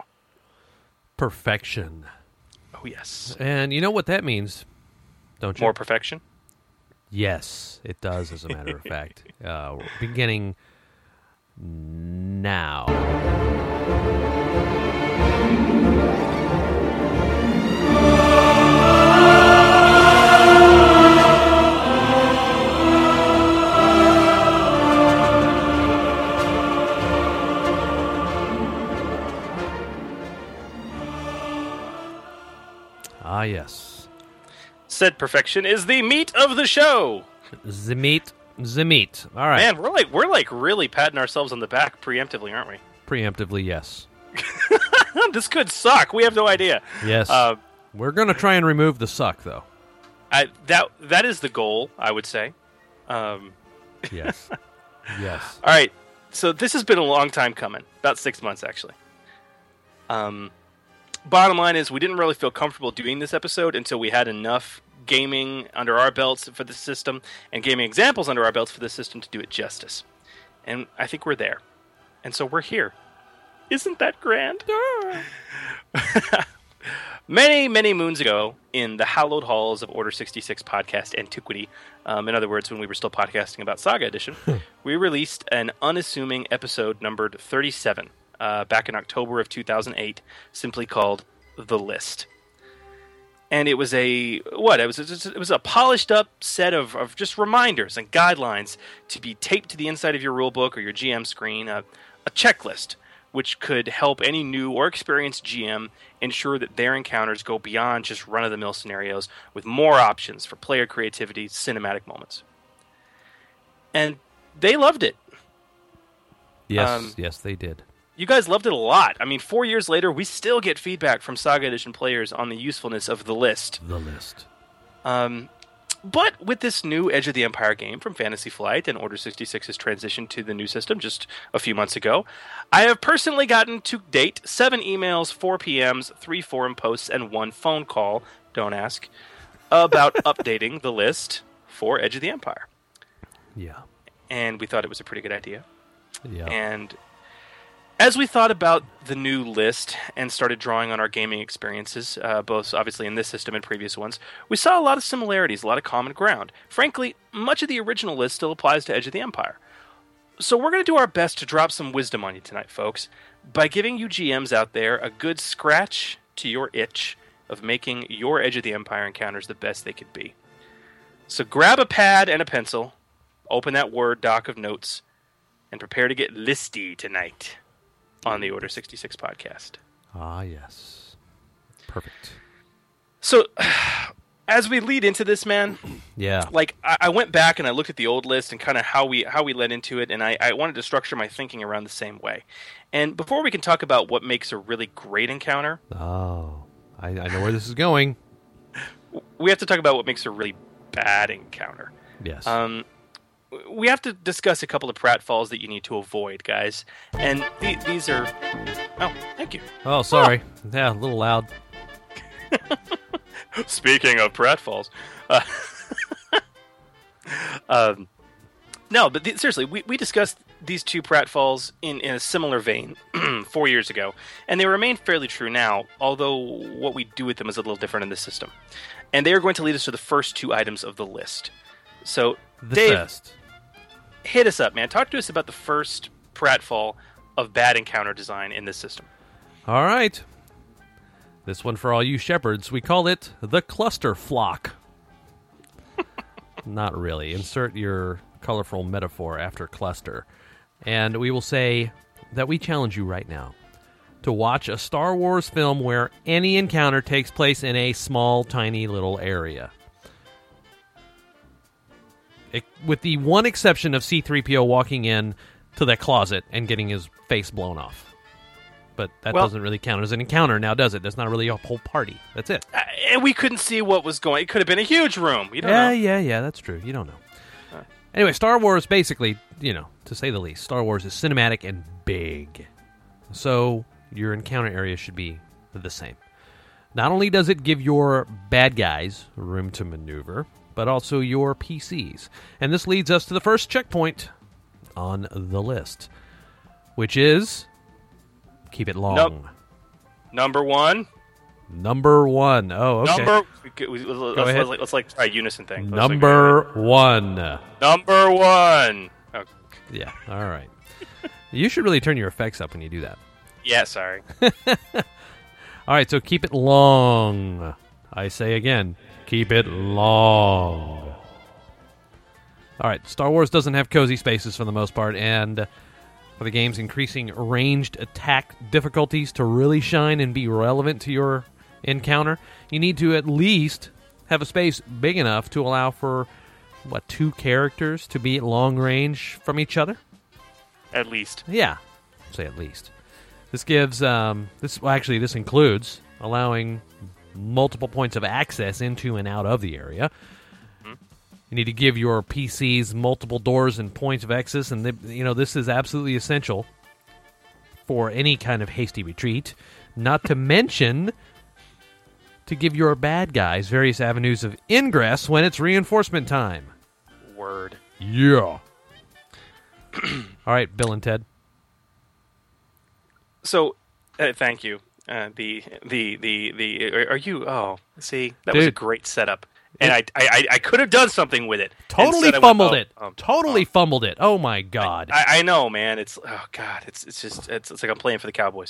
Perfection. Oh, yes. And you know what that means, don't you? More perfection? Yes, it does, as a matter of fact. Beginning now. Ah, yes. Said perfection is the meat of the show. The meat. All right. Man, we're like really patting ourselves on the back preemptively, aren't we? Preemptively, yes. This could suck. We have no idea. Yes. We're going to try and remove the suck, though. That is the goal, I would say. Yes. Yes. All right. So this has been a long time coming. About 6 months, actually. Bottom line is we didn't really feel comfortable doing this episode until we had enough gaming under our belts for the system and gaming examples under our belts for the system to do it justice. And I think we're there. And so we're here. Isn't that grand? Many, many moons ago, in the hallowed halls of Order 66 podcast antiquity, in other words, when we were still podcasting about Saga Edition, we released an unassuming episode numbered 37 back in October of 2008, simply called The List. And it was a polished up set of just reminders and guidelines to be taped to the inside of your rulebook or your GM screen, a checklist which could help any new or experienced GM ensure that their encounters go beyond just run-of-the-mill scenarios with more options for player creativity, cinematic moments. And they loved it. Yes, yes, they did. You guys loved it a lot. I mean, 4 years later, we still get feedback from Saga Edition players on the usefulness of The List. The List. But with this new Edge of the Empire game from Fantasy Flight and Order 66's transition to the new system just a few months ago, I have personally gotten to date 7 emails, 4 PMs, 3 forum posts, and 1 phone call, don't ask, about updating the list for Edge of the Empire. Yeah. And we thought it was a pretty good idea. Yeah. And as we thought about the new list and started drawing on our gaming experiences, both obviously in this system and previous ones, we saw a lot of similarities, a lot of common ground. Frankly, much of the original list still applies to Edge of the Empire. So we're going to do our best to drop some wisdom on you tonight, folks, by giving you GMs out there a good scratch to your itch of making your Edge of the Empire encounters the best they could be. So grab a pad and a pencil, open that Word doc of notes, and prepare to get listy tonight on the Order 66 podcast. Ah, yes. Perfect. So, as we lead into this, man, yeah, like I went back and I looked at the old list and kind of how we led into it, and I wanted to structure my thinking around the same way. And before we can talk about what makes a really great encounter, I know where this is going. We have to talk about what makes a really bad encounter. Yes. We have to discuss a couple of pratfalls that you need to avoid, guys. And these are... Oh, thank you. Oh, sorry. Yeah, a little loud. Speaking of pratfalls. No, but seriously, we discussed these 2 pratfalls in a similar vein 4 years ago. And they remain fairly true now, although what we do with them is a little different in this system. And they are going to lead us to the first 2 items of the list. So, Dave, hit us up, man. Talk to us about the first pratfall of bad encounter design in this system. All right. This one for all you shepherds. We call it the cluster flock. Not really. Insert your colorful metaphor after cluster. And we will say that we challenge you right now to watch a Star Wars film where any encounter takes place in a small, tiny little area. With the one exception of C-3PO walking in to that closet and getting his face blown off. But that doesn't really count as an encounter now, does it? That's not really a whole party. That's it. And we couldn't see what was going... It could have been a huge room. You don't know. Yeah, that's true. You don't know. Anyway, Star Wars basically, to say the least, Star Wars is cinematic and big. So your encounter area should be the same. Not only does it give your bad guys room to maneuver, but also your PCs. And this leads us to the first checkpoint on the list, which is... Keep it long. Number 1, Number 1. Oh, okay. Let's try a unison thing. Number 1. Number 1. Oh. Yeah, all right. You should really turn your effects up when you do that. Yeah, sorry. All right, so keep it long. I say again, keep it long. All right, Star Wars doesn't have cozy spaces for the most part, and for the game's increasing ranged attack difficulties to really shine and be relevant to your encounter, you need to at least have a space big enough to allow for, 2 characters to be at long range from each other? At least. Yeah, say at least. This gives, this includes allowing multiple points of access into and out of the area. You need to give your PCs multiple doors and points of access, and this is absolutely essential for any kind of hasty retreat. Not to mention to give your bad guys various avenues of ingress when it's reinforcement time. Word. Yeah. All right, Bill and Ted. So, thank you. Are you? Oh, see, that Dude. was a great setup. And I could have done something with it. Totally fumbled it. Fumbled it. Oh my God. I know, man. It's like I'm playing for the Cowboys.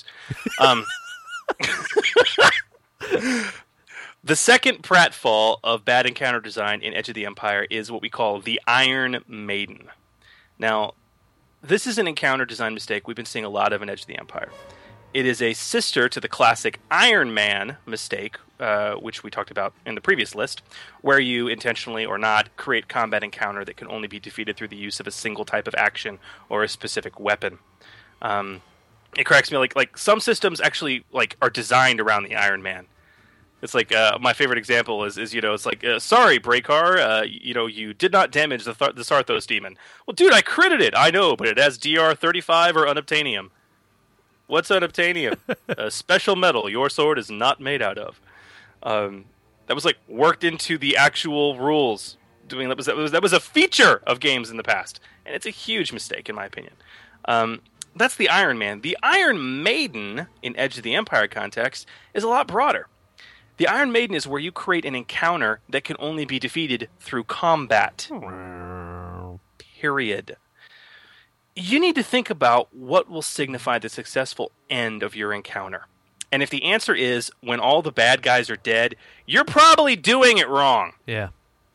The second pratfall of bad encounter design in Edge of the Empire is what we call the Iron Maiden. Now, this is an encounter design mistake we've been seeing a lot of in Edge of the Empire. It is a sister to the classic Iron Man mistake, which we talked about in the previous list, where you intentionally or not create combat encounter that can only be defeated through the use of a single type of action or a specific weapon. It cracks me like some systems actually are designed around the Iron Man. It's like my favorite example is it's like sorry Brakar, you did not damage the Sarthos demon. Well, dude, I critted it. I know, but it has DR35 or unobtainium. What's unobtainium? A special metal your sword is not made out of. That was worked into the actual rules. That was a feature of games in the past, and it's a huge mistake in my opinion. That's the Iron Man. The Iron Maiden in Edge of the Empire context is a lot broader. The Iron Maiden is where you create an encounter that can only be defeated through combat. Period. You need to think about what will signify the successful end of your encounter. And if the answer is when all the bad guys are dead, you're probably doing it wrong. Yeah.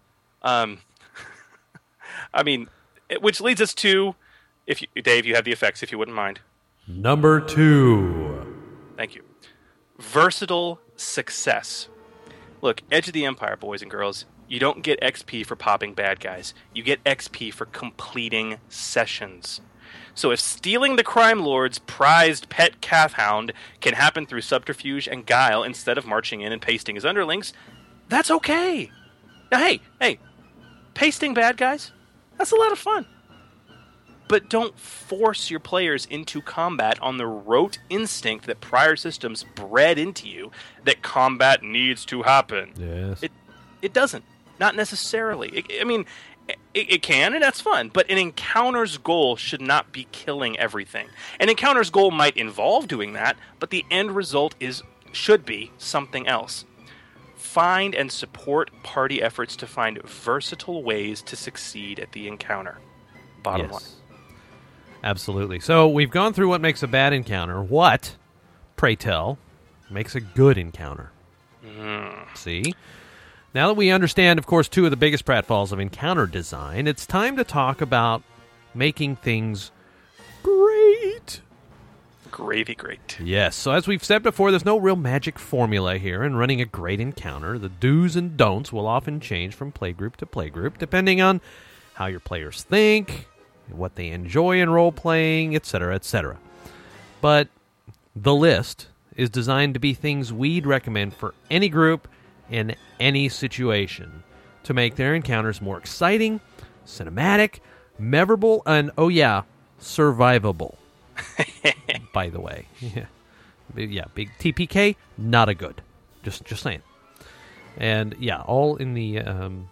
Which leads us to, Dave, you have the effects if you wouldn't mind. Number 2. Thank you. Versatile success. Look, Edge of the Empire, boys and girls, you don't get XP for popping bad guys. You get XP for completing sessions. So if stealing the crime lord's prized pet calf hound can happen through subterfuge and guile instead of marching in and pasting his underlings, that's okay. Now, hey, pasting bad guys, that's a lot of fun. But don't force your players into combat on the rote instinct that prior systems bred into you that combat needs to happen. Yes. It doesn't. Not necessarily. It can, and that's fun. But an encounter's goal should not be killing everything. An encounter's goal might involve doing that, but the end result should be something else. Find and support party efforts to find versatile ways to succeed at the encounter. Bottom line. Absolutely. So we've gone through what makes a bad encounter. What, pray tell, makes a good encounter? See? Now that we understand, of course, 2 of the biggest pratfalls of encounter design, it's time to talk about making things great. Gravy great. Yes. So as we've said before, there's no real magic formula here in running a great encounter. The do's and don'ts will often change from playgroup to playgroup, depending on how your players think, what they enjoy in role-playing, etc., etc. But the list is designed to be things we'd recommend for any group in any situation to make their encounters more exciting, cinematic, memorable, and, survivable. By the way. Yeah, big TPK, not a good. Just saying. And, all in the...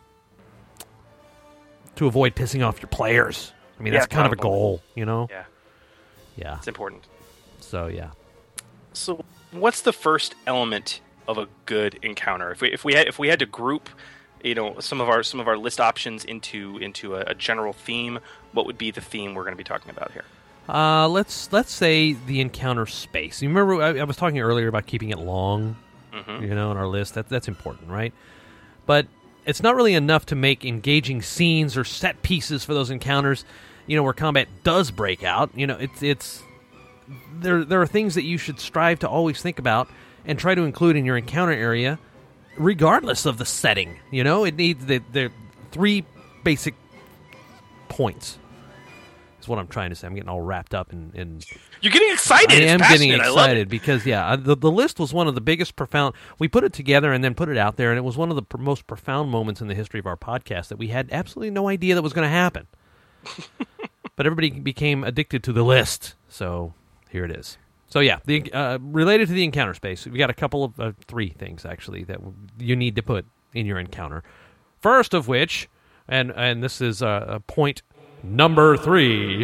to avoid pissing off your players. That's kind of a goal, Yeah. Yeah. It's important. So, yeah. So, what's the first element of a good encounter? If we had to group, some of our list options into a general theme, what would be the theme we're going to be talking about here? Let's say the encounter space. You remember I was talking earlier about keeping it long, on our list. That's important, right? But it's not really enough to make engaging scenes or set pieces for those encounters, where combat does break out. There are things that you should strive to always think about and try to include in your encounter area, regardless of the setting. It needs the 3 basic points. Is what I'm trying to say. I'm getting all wrapped up in You're getting excited. I am getting I love excited it. because the list was one of the biggest profound. We put it together and then put it out there, and it was one of the most profound moments in the history of our podcast that we had absolutely no idea that was going to happen. But everybody became addicted to the list, so here it is. So related to the encounter space, we got a couple of 3 things actually that you need to put in your encounter. First of which, and this is a point number 3,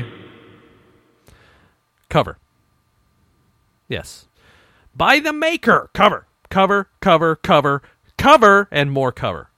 cover. Yes. By the maker. Cover, and more cover.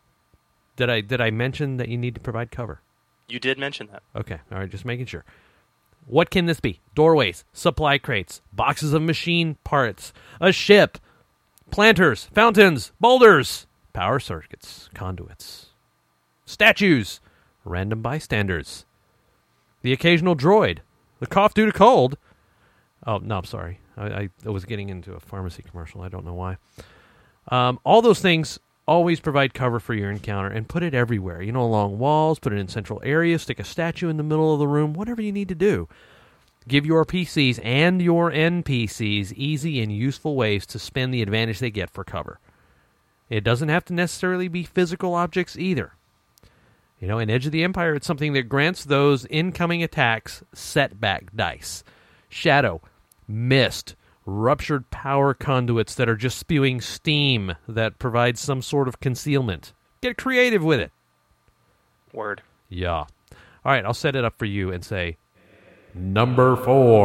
Did I mention that you need to provide cover? You did mention that. Okay. All right, just making sure. What can this be? Doorways, supply crates, boxes of machine parts, a ship, planters, fountains, boulders, power circuits, conduits, statues, random bystanders, the occasional droid, the cough due to cold. Oh, no, I'm sorry. I was getting into a pharmacy commercial. I don't know why. All those things always provide cover for your encounter and put it everywhere. Along walls, put it in central areas, stick a statue in the middle of the room, whatever you need to do. Give your PCs and your NPCs easy and useful ways to spend the advantage they get for cover. It doesn't have to necessarily be physical objects either. In Edge of the Empire, it's something that grants those incoming attacks setback dice. Shadow, mist, ruptured power conduits that are just spewing steam that provides some sort of concealment. Get creative with it. Word. Yeah. All right, I'll set it up for you and say, number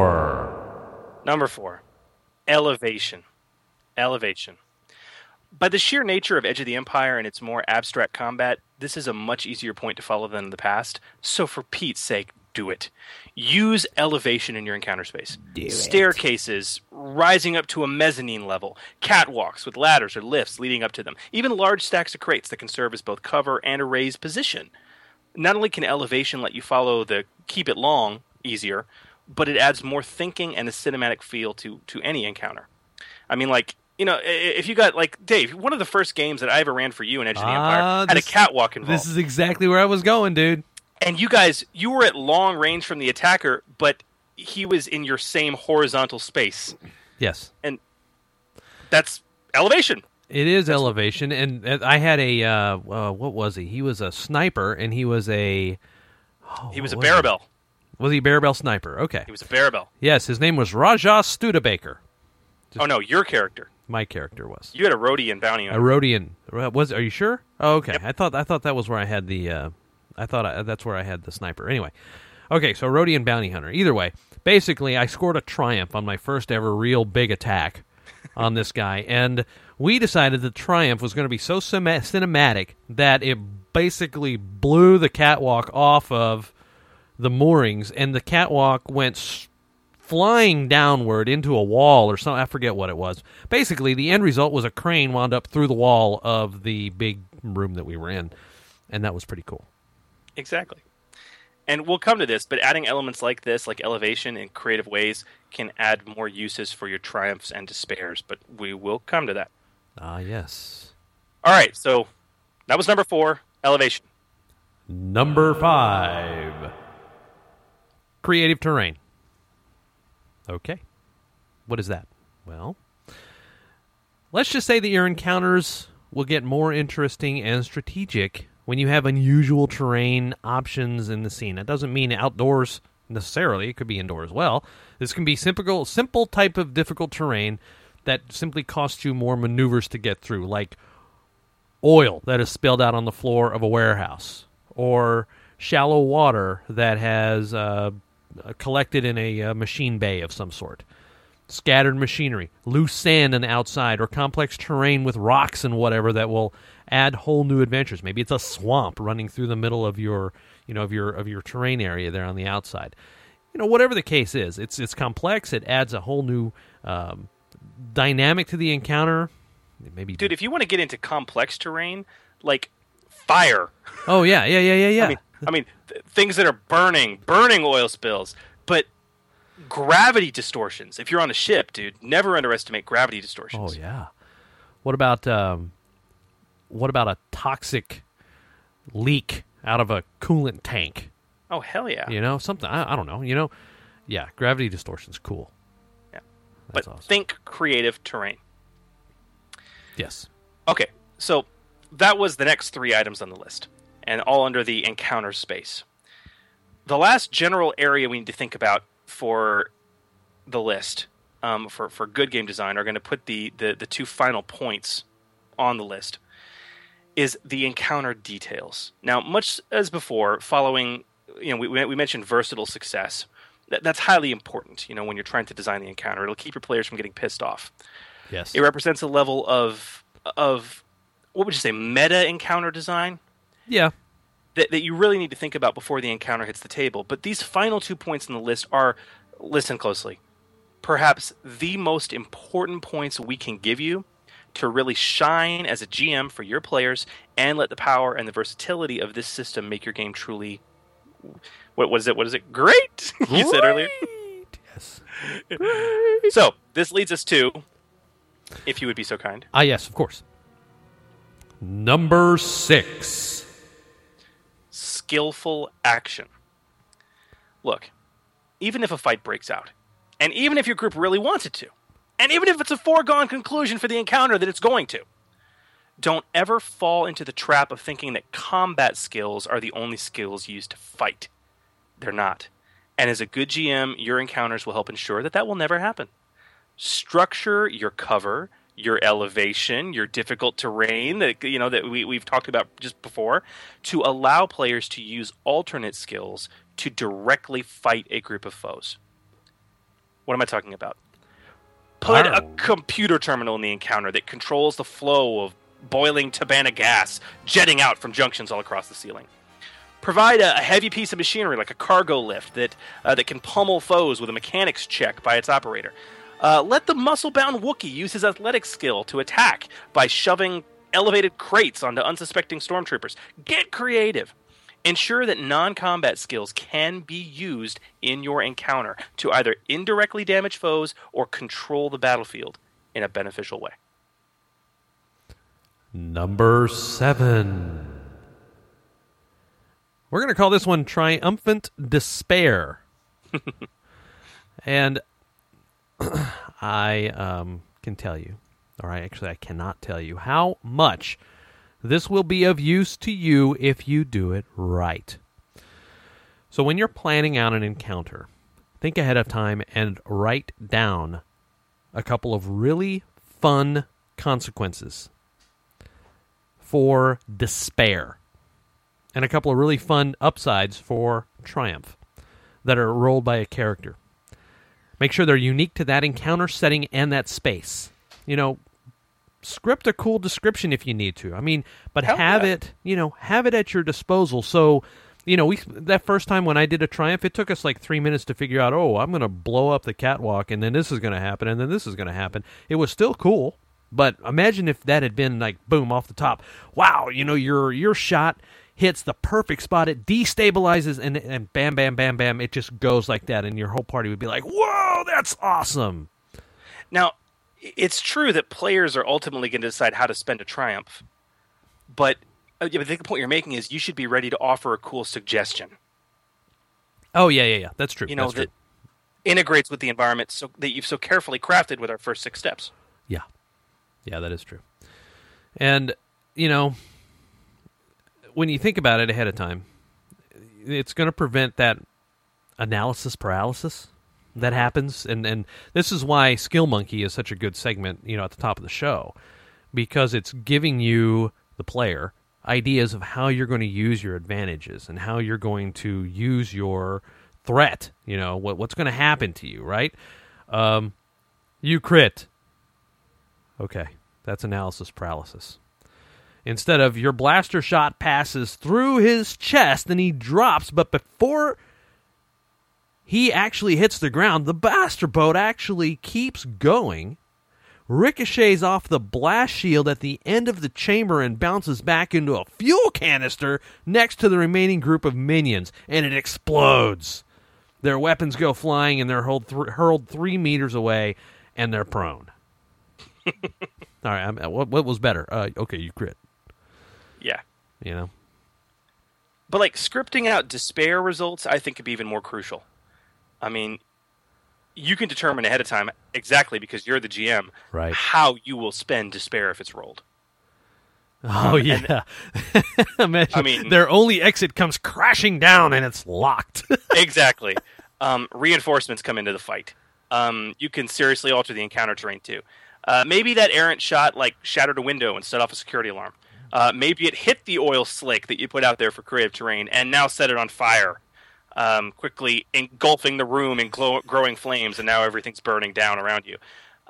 4. Number 4, elevation. Elevation. By the sheer nature of Edge of the Empire and its more abstract combat, this is a much easier point to follow than in the past, so for Pete's sake, do it. Use elevation in your encounter space. Staircases, rising up to a mezzanine level, catwalks with ladders or lifts leading up to them, even large stacks of crates that can serve as both cover and a raised position. Not only can elevation let you follow the keep it long easier, but it adds more thinking and a cinematic feel to any encounter. I mean, if you got, Dave, one of the first games that I ever ran for you in Edge of the Empire had a catwalk involved. This is exactly where I was going, dude. And you guys, you were at long range from the attacker, but he was in your same horizontal space. Yes. And that's elevation. It is elevation. And I had a, what was he? He was a sniper, and he was a... he was a Barabel. Was he a Barabel sniper? Okay. He was a Barabel. Yes, his name was Raja Studebaker. Oh, no, your character. My character was. You had a Rodian bounty hunter. A Rodian. Are you sure? Oh, okay. Yep. I thought that was where I had the... that's where I had the sniper. Anyway. Okay, so Rodian bounty hunter. Either way, basically, I scored a triumph on my first ever real big attack on this guy, and we decided the triumph was going to be so cinematic that it basically blew the catwalk off of the moorings, and the catwalk went flying downward into a wall or something. I forget what it was. Basically, the end result was a crane wound up through the wall of the big room that we were in, and that was pretty cool. Exactly. And we'll come to this, but adding elements like this, like elevation, in creative ways can add more uses for your triumphs and despairs, but we will come to that. Yes. All right, so that was number 4, elevation. Number 5, creative terrain. Okay. What is that? Well, let's just say that your encounters will get more interesting and strategic when you have unusual terrain options in the scene. That doesn't mean outdoors necessarily. It could be indoors as well. This can be simple type of difficult terrain that simply costs you more maneuvers to get through, like oil that is spilled out on the floor of a warehouse, or shallow water that has collected in a machine bay of some sort. scattered machinery, loose sand on the outside, or complex terrain with rocks and whatever that will add whole new adventures. Maybe it's a swamp running through the middle of your, of your terrain area there on the outside. Whatever the case is, it's complex. It adds a whole new dynamic to the encounter. Maybe, dude, if you want to get into complex terrain, like fire. Oh yeah. I mean, things that are burning oil spills, but gravity distortions. If you're on a ship, dude, never underestimate gravity distortions. Oh yeah. What about a toxic leak out of a coolant tank? Oh hell yeah. Something I don't know. Yeah, gravity distortion's cool. Yeah, that's but awesome. Think creative terrain. Yes. Okay, so that was the next 3 items on the list, and all under the encounter space. The last general area we need to think about for the list, for good game design, are going to put the 2 final points on the list, is the encounter details. Now, much as before, following, we mentioned versatile success. That's highly important, when you're trying to design the encounter. It'll keep your players from getting pissed off. Yes. It represents a level of what would you say, meta encounter design? Yeah. That you really need to think about before the encounter hits the table. But these final 2 points on the list are, listen closely, perhaps the most important points we can give you to really shine as a GM for your players and let the power and the versatility of this system make your game truly, what is it? Great! You said earlier. Yes. So, this leads us to, if you would be so kind. Yes, of course. Number 6. Skillful action. Look, even if a fight breaks out, and even if your group really wants it to, and even if it's a foregone conclusion for the encounter that it's going to, don't ever fall into the trap of thinking that combat skills are the only skills used to fight. They're not. And as a good GM, your encounters will help ensure that will never happen. Structure your cover, your elevation, your difficult terrain that we've talked about just before, to allow players to use alternate skills to directly fight a group of foes. What am I talking about? Put a computer terminal in the encounter that controls the flow of boiling Tabana gas jetting out from junctions all across the ceiling. Provide a heavy piece of machinery like a cargo lift that can pummel foes with a mechanics check by its operator. Let the muscle-bound Wookiee use his athletic skill to attack by shoving elevated crates onto unsuspecting stormtroopers. Get creative. Ensure that non-combat skills can be used in your encounter to either indirectly damage foes or control the battlefield in a beneficial way. Number 7. We're going to call this one Triumphant Despair. And I can tell you, I cannot tell you how much this will be of use to you if you do it right. So when you're planning out an encounter, think ahead of time and write down a couple of really fun consequences for despair and a couple of really fun upsides for triumph that are rolled by a character. Make sure they're unique to that encounter setting and that space. Script a cool description if you need to. But have it at your disposal. So, that first time when I did a triumph, it took us like 3 minutes to figure out, I'm going to blow up the catwalk, and then this is going to happen, and then this is going to happen. It was still cool, but imagine if that had been like, boom, off the top. Wow, your shot hits the perfect spot, it destabilizes, and bam, bam, bam, bam, it just goes like that, and your whole party would be like, whoa, that's awesome. Now, it's true that players are ultimately going to decide how to spend a triumph, but I think the point you're making is you should be ready to offer a cool suggestion. Oh, yeah, that's true. That true. Integrates with the environment so that you've so carefully crafted with our first 6 steps. Yeah, that is true. And, when you think about it ahead of time, it's going to prevent that analysis paralysis that happens. And this is why Skill Monkey is such a good segment, at the top of the show, because it's giving you, the player, ideas of how you're going to use your advantages and how you're going to use your threat, what's going to happen to you, right? You crit. Okay, that's analysis paralysis. Instead of your blaster shot passes through his chest and he drops, but before he actually hits the ground, the blaster bolt actually keeps going, ricochets off the blast shield at the end of the chamber and bounces back into a fuel canister next to the remaining group of minions, and it explodes. Their weapons go flying and they're hurled 3 meters away, and they're prone. All right, what was better? Okay, you crit. Yeah. You know? But, like, scripting out despair results, I think, could be even more crucial. I mean, you can determine ahead of time, exactly because you're the GM, right, how you will spend despair if it's rolled. Oh, yeah. Imagine I mean, their only exit comes crashing down and it's locked. Exactly. Reinforcements come into the fight. You can seriously alter the encounter terrain, too. Maybe that errant shot shattered a window and set off a security alarm. Maybe it hit the oil slick that you put out there for creative terrain and now set it on fire, quickly engulfing the room in growing flames, and now everything's burning down around you.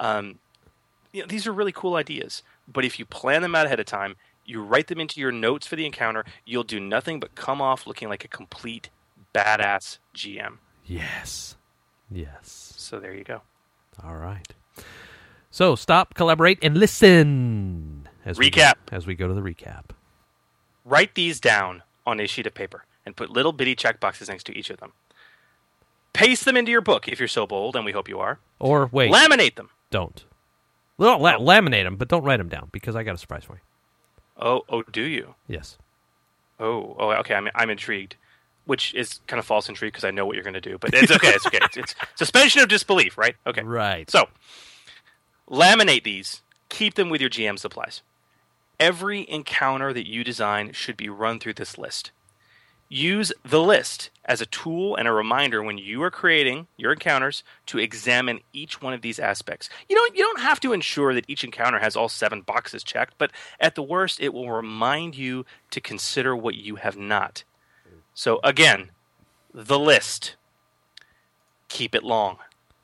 These are really cool ideas, but if you plan them out ahead of time, you write them into your notes for the encounter, you'll do nothing but come off looking like a complete badass GM. Yes. Yes. So there you go. All right. So stop, collaborate, and listen. Recap. As we go to the recap. Write these down on a sheet of paper and put little bitty checkboxes next to each of them. Paste them into your book if you're so bold, and we hope you are. Or wait. Laminate them. Don't. Well, laminate them, but don't write them down because I got a surprise for you. Oh, do you? Yes. Oh, okay. I'm intrigued, which is kind of false intrigue because I know what you're going to do, but it's okay. It's okay. It's suspension of disbelief, right? Okay. Right. So, laminate these. Keep them with your GM supplies. Every encounter that you design should be run through this list. Use the list as a tool and a reminder when you are creating your encounters to examine each one of these aspects. You don't have to ensure that each encounter has all 7 boxes checked, but at the worst, it will remind you to consider what you have not. So again, the list. Keep it long.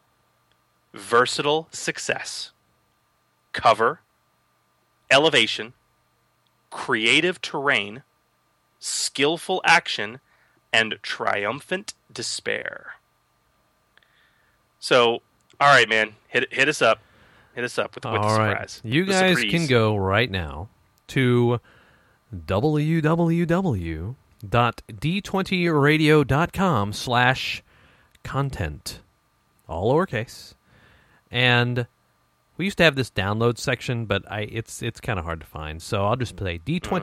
Versatile success. Cover. Elevation. Creative terrain. Skillful action, and triumphant despair. So, all right, man, hit us up. Hit us up with the surprise. You guys can go right now to www.d20radio.com/content, all lowercase, and we used to have this download section, but it's kind of hard to find. So I'll just play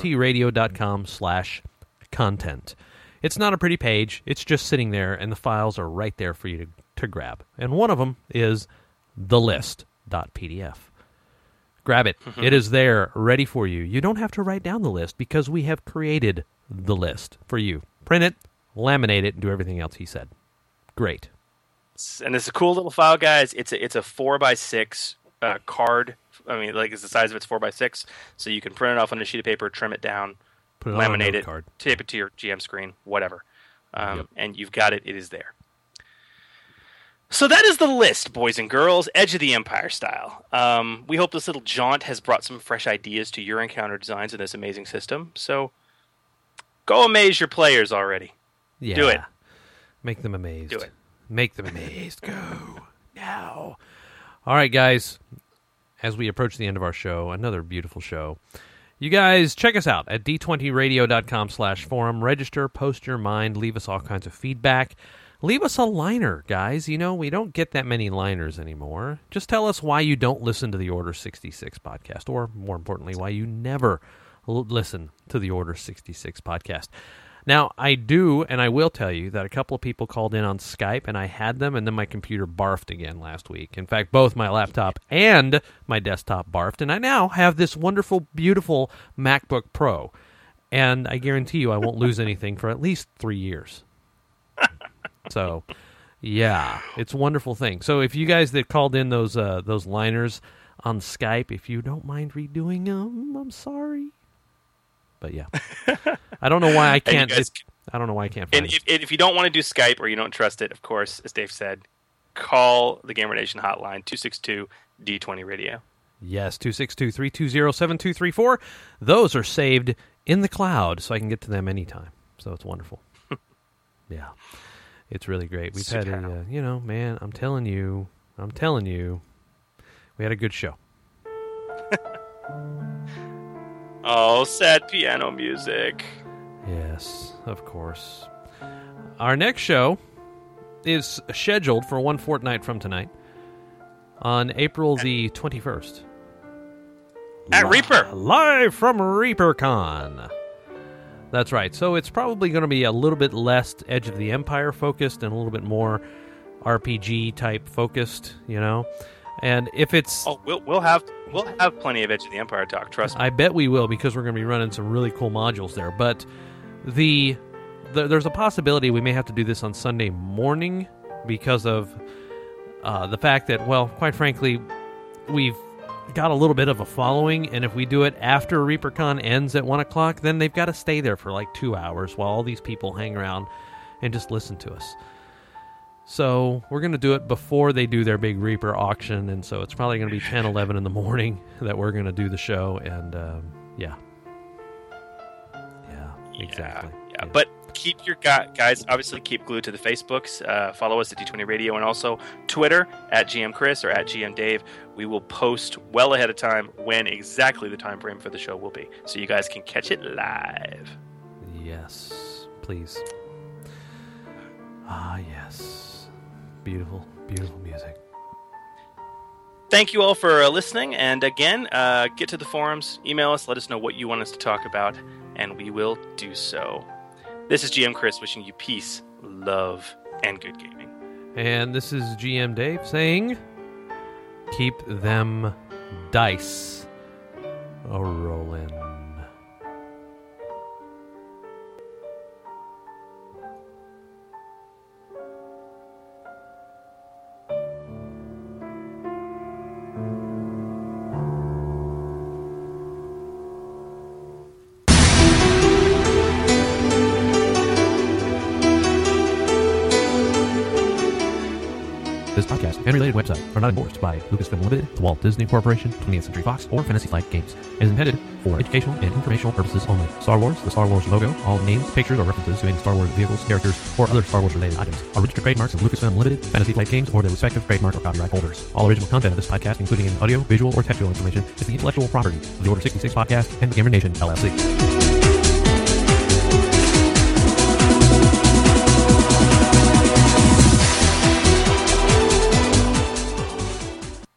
d20radio.com/content. It's not a pretty page. It's just sitting there, and the files are right there for you to grab. And one of them is thelist.pdf. Grab it. It is there, ready for you. You don't have to write down the list because we have created the list for you. Print it, laminate it, and do everything else he said. Great. And it's a cool little file, guys. It's a 4x6 card. I mean, it's the size of it's 4x6, so you can print it off on a sheet of paper, trim it down, laminate it, tape it to your GM screen, whatever. And you've got it. It is there. So that is the list, boys and girls, Edge of the Empire style. We hope this little jaunt has brought some fresh ideas to your encounter designs in this amazing system. So go amaze your players already. Yeah. Do it. Make them amazed. Do it. Make them amazed. Go now. All right, guys. As we approach the end of our show, another beautiful show. You guys, check us out at d20radio.com/forum. Register, post your mind, leave us all kinds of feedback. Leave us a liner, guys. You know, we don't get that many liners anymore. Just tell us why you don't listen to the Order 66 podcast, or more importantly, why you never listen to the Order 66 podcast. Now, I do, and I will tell you that a couple of people called in on Skype, and I had them, and then my computer barfed again last week. In fact, both my laptop and my desktop barfed, and I now have this wonderful, beautiful MacBook Pro. And I guarantee you I won't lose anything for at least 3 years. So, yeah, it's a wonderful thing. So if you guys that called in those liners on Skype, if you don't mind redoing them, I'm sorry. But yeah, I don't know why I can't. I don't know why I can't find it. If you don't want to do Skype or you don't trust it, of course, as Dave said, call the Gamer Nation hotline, D20 Radio. Yes, 262-320-7234. Those are saved in the cloud, so I can get to them anytime. So it's wonderful. Yeah, it's really great. We've had a, man, I'm telling you, we had a good show. Oh, sad piano music. Yes, of course. Our next show is scheduled for one fortnight from tonight on April the 21st. At Reaper! Live from ReaperCon. That's right. So it's probably going to be a little bit less Edge of the Empire focused and a little bit more RPG type focused, And if it's... Oh, we'll have plenty of Edge of the Empire talk, trust me. I bet we will, because we're going to be running some really cool modules there. But there's a possibility we may have to do this on Sunday morning because of the fact that, well, quite frankly, we've got a little bit of a following, and if we do it after ReaperCon ends at 1 o'clock, then they've got to stay there for like 2 hours while all these people hang around and just listen to us. So we're going to do it before they do their big Reaper auction, and so it's probably going to be 10, 11 in the morning that we're going to do the show, and yeah, exactly. Yeah. But keep your guys, obviously keep glued to the Facebooks. Follow us at D20 Radio, and also Twitter at GM Chris or at GM Dave. We will post well ahead of time when exactly the time frame for the show will be, so you guys can catch it live. Yes, please. Ah, yes. Beautiful, beautiful music. Thank you all for listening, and again, get to the forums, email us, let us know what you want us to talk about, and we will do so. This is GM Chris wishing you peace, love, and good gaming. And this is GM Dave saying, keep them dice a-rollin'. This podcast and related website are not endorsed by Lucasfilm Limited, the Walt Disney Corporation, 20th Century Fox, or Fantasy Flight Games. It is intended for educational and informational purposes only. Star Wars, the Star Wars logo, all names, pictures, or references to any Star Wars vehicles, characters, or other Star Wars-related items are registered trademarks of Lucasfilm Limited, Fantasy Flight Games, or their respective trademark or copyright holders. All original content of this podcast, including any audio, visual, or textual information, is the intellectual property of the Order 66 Podcast and the Gamer Nation, LLC.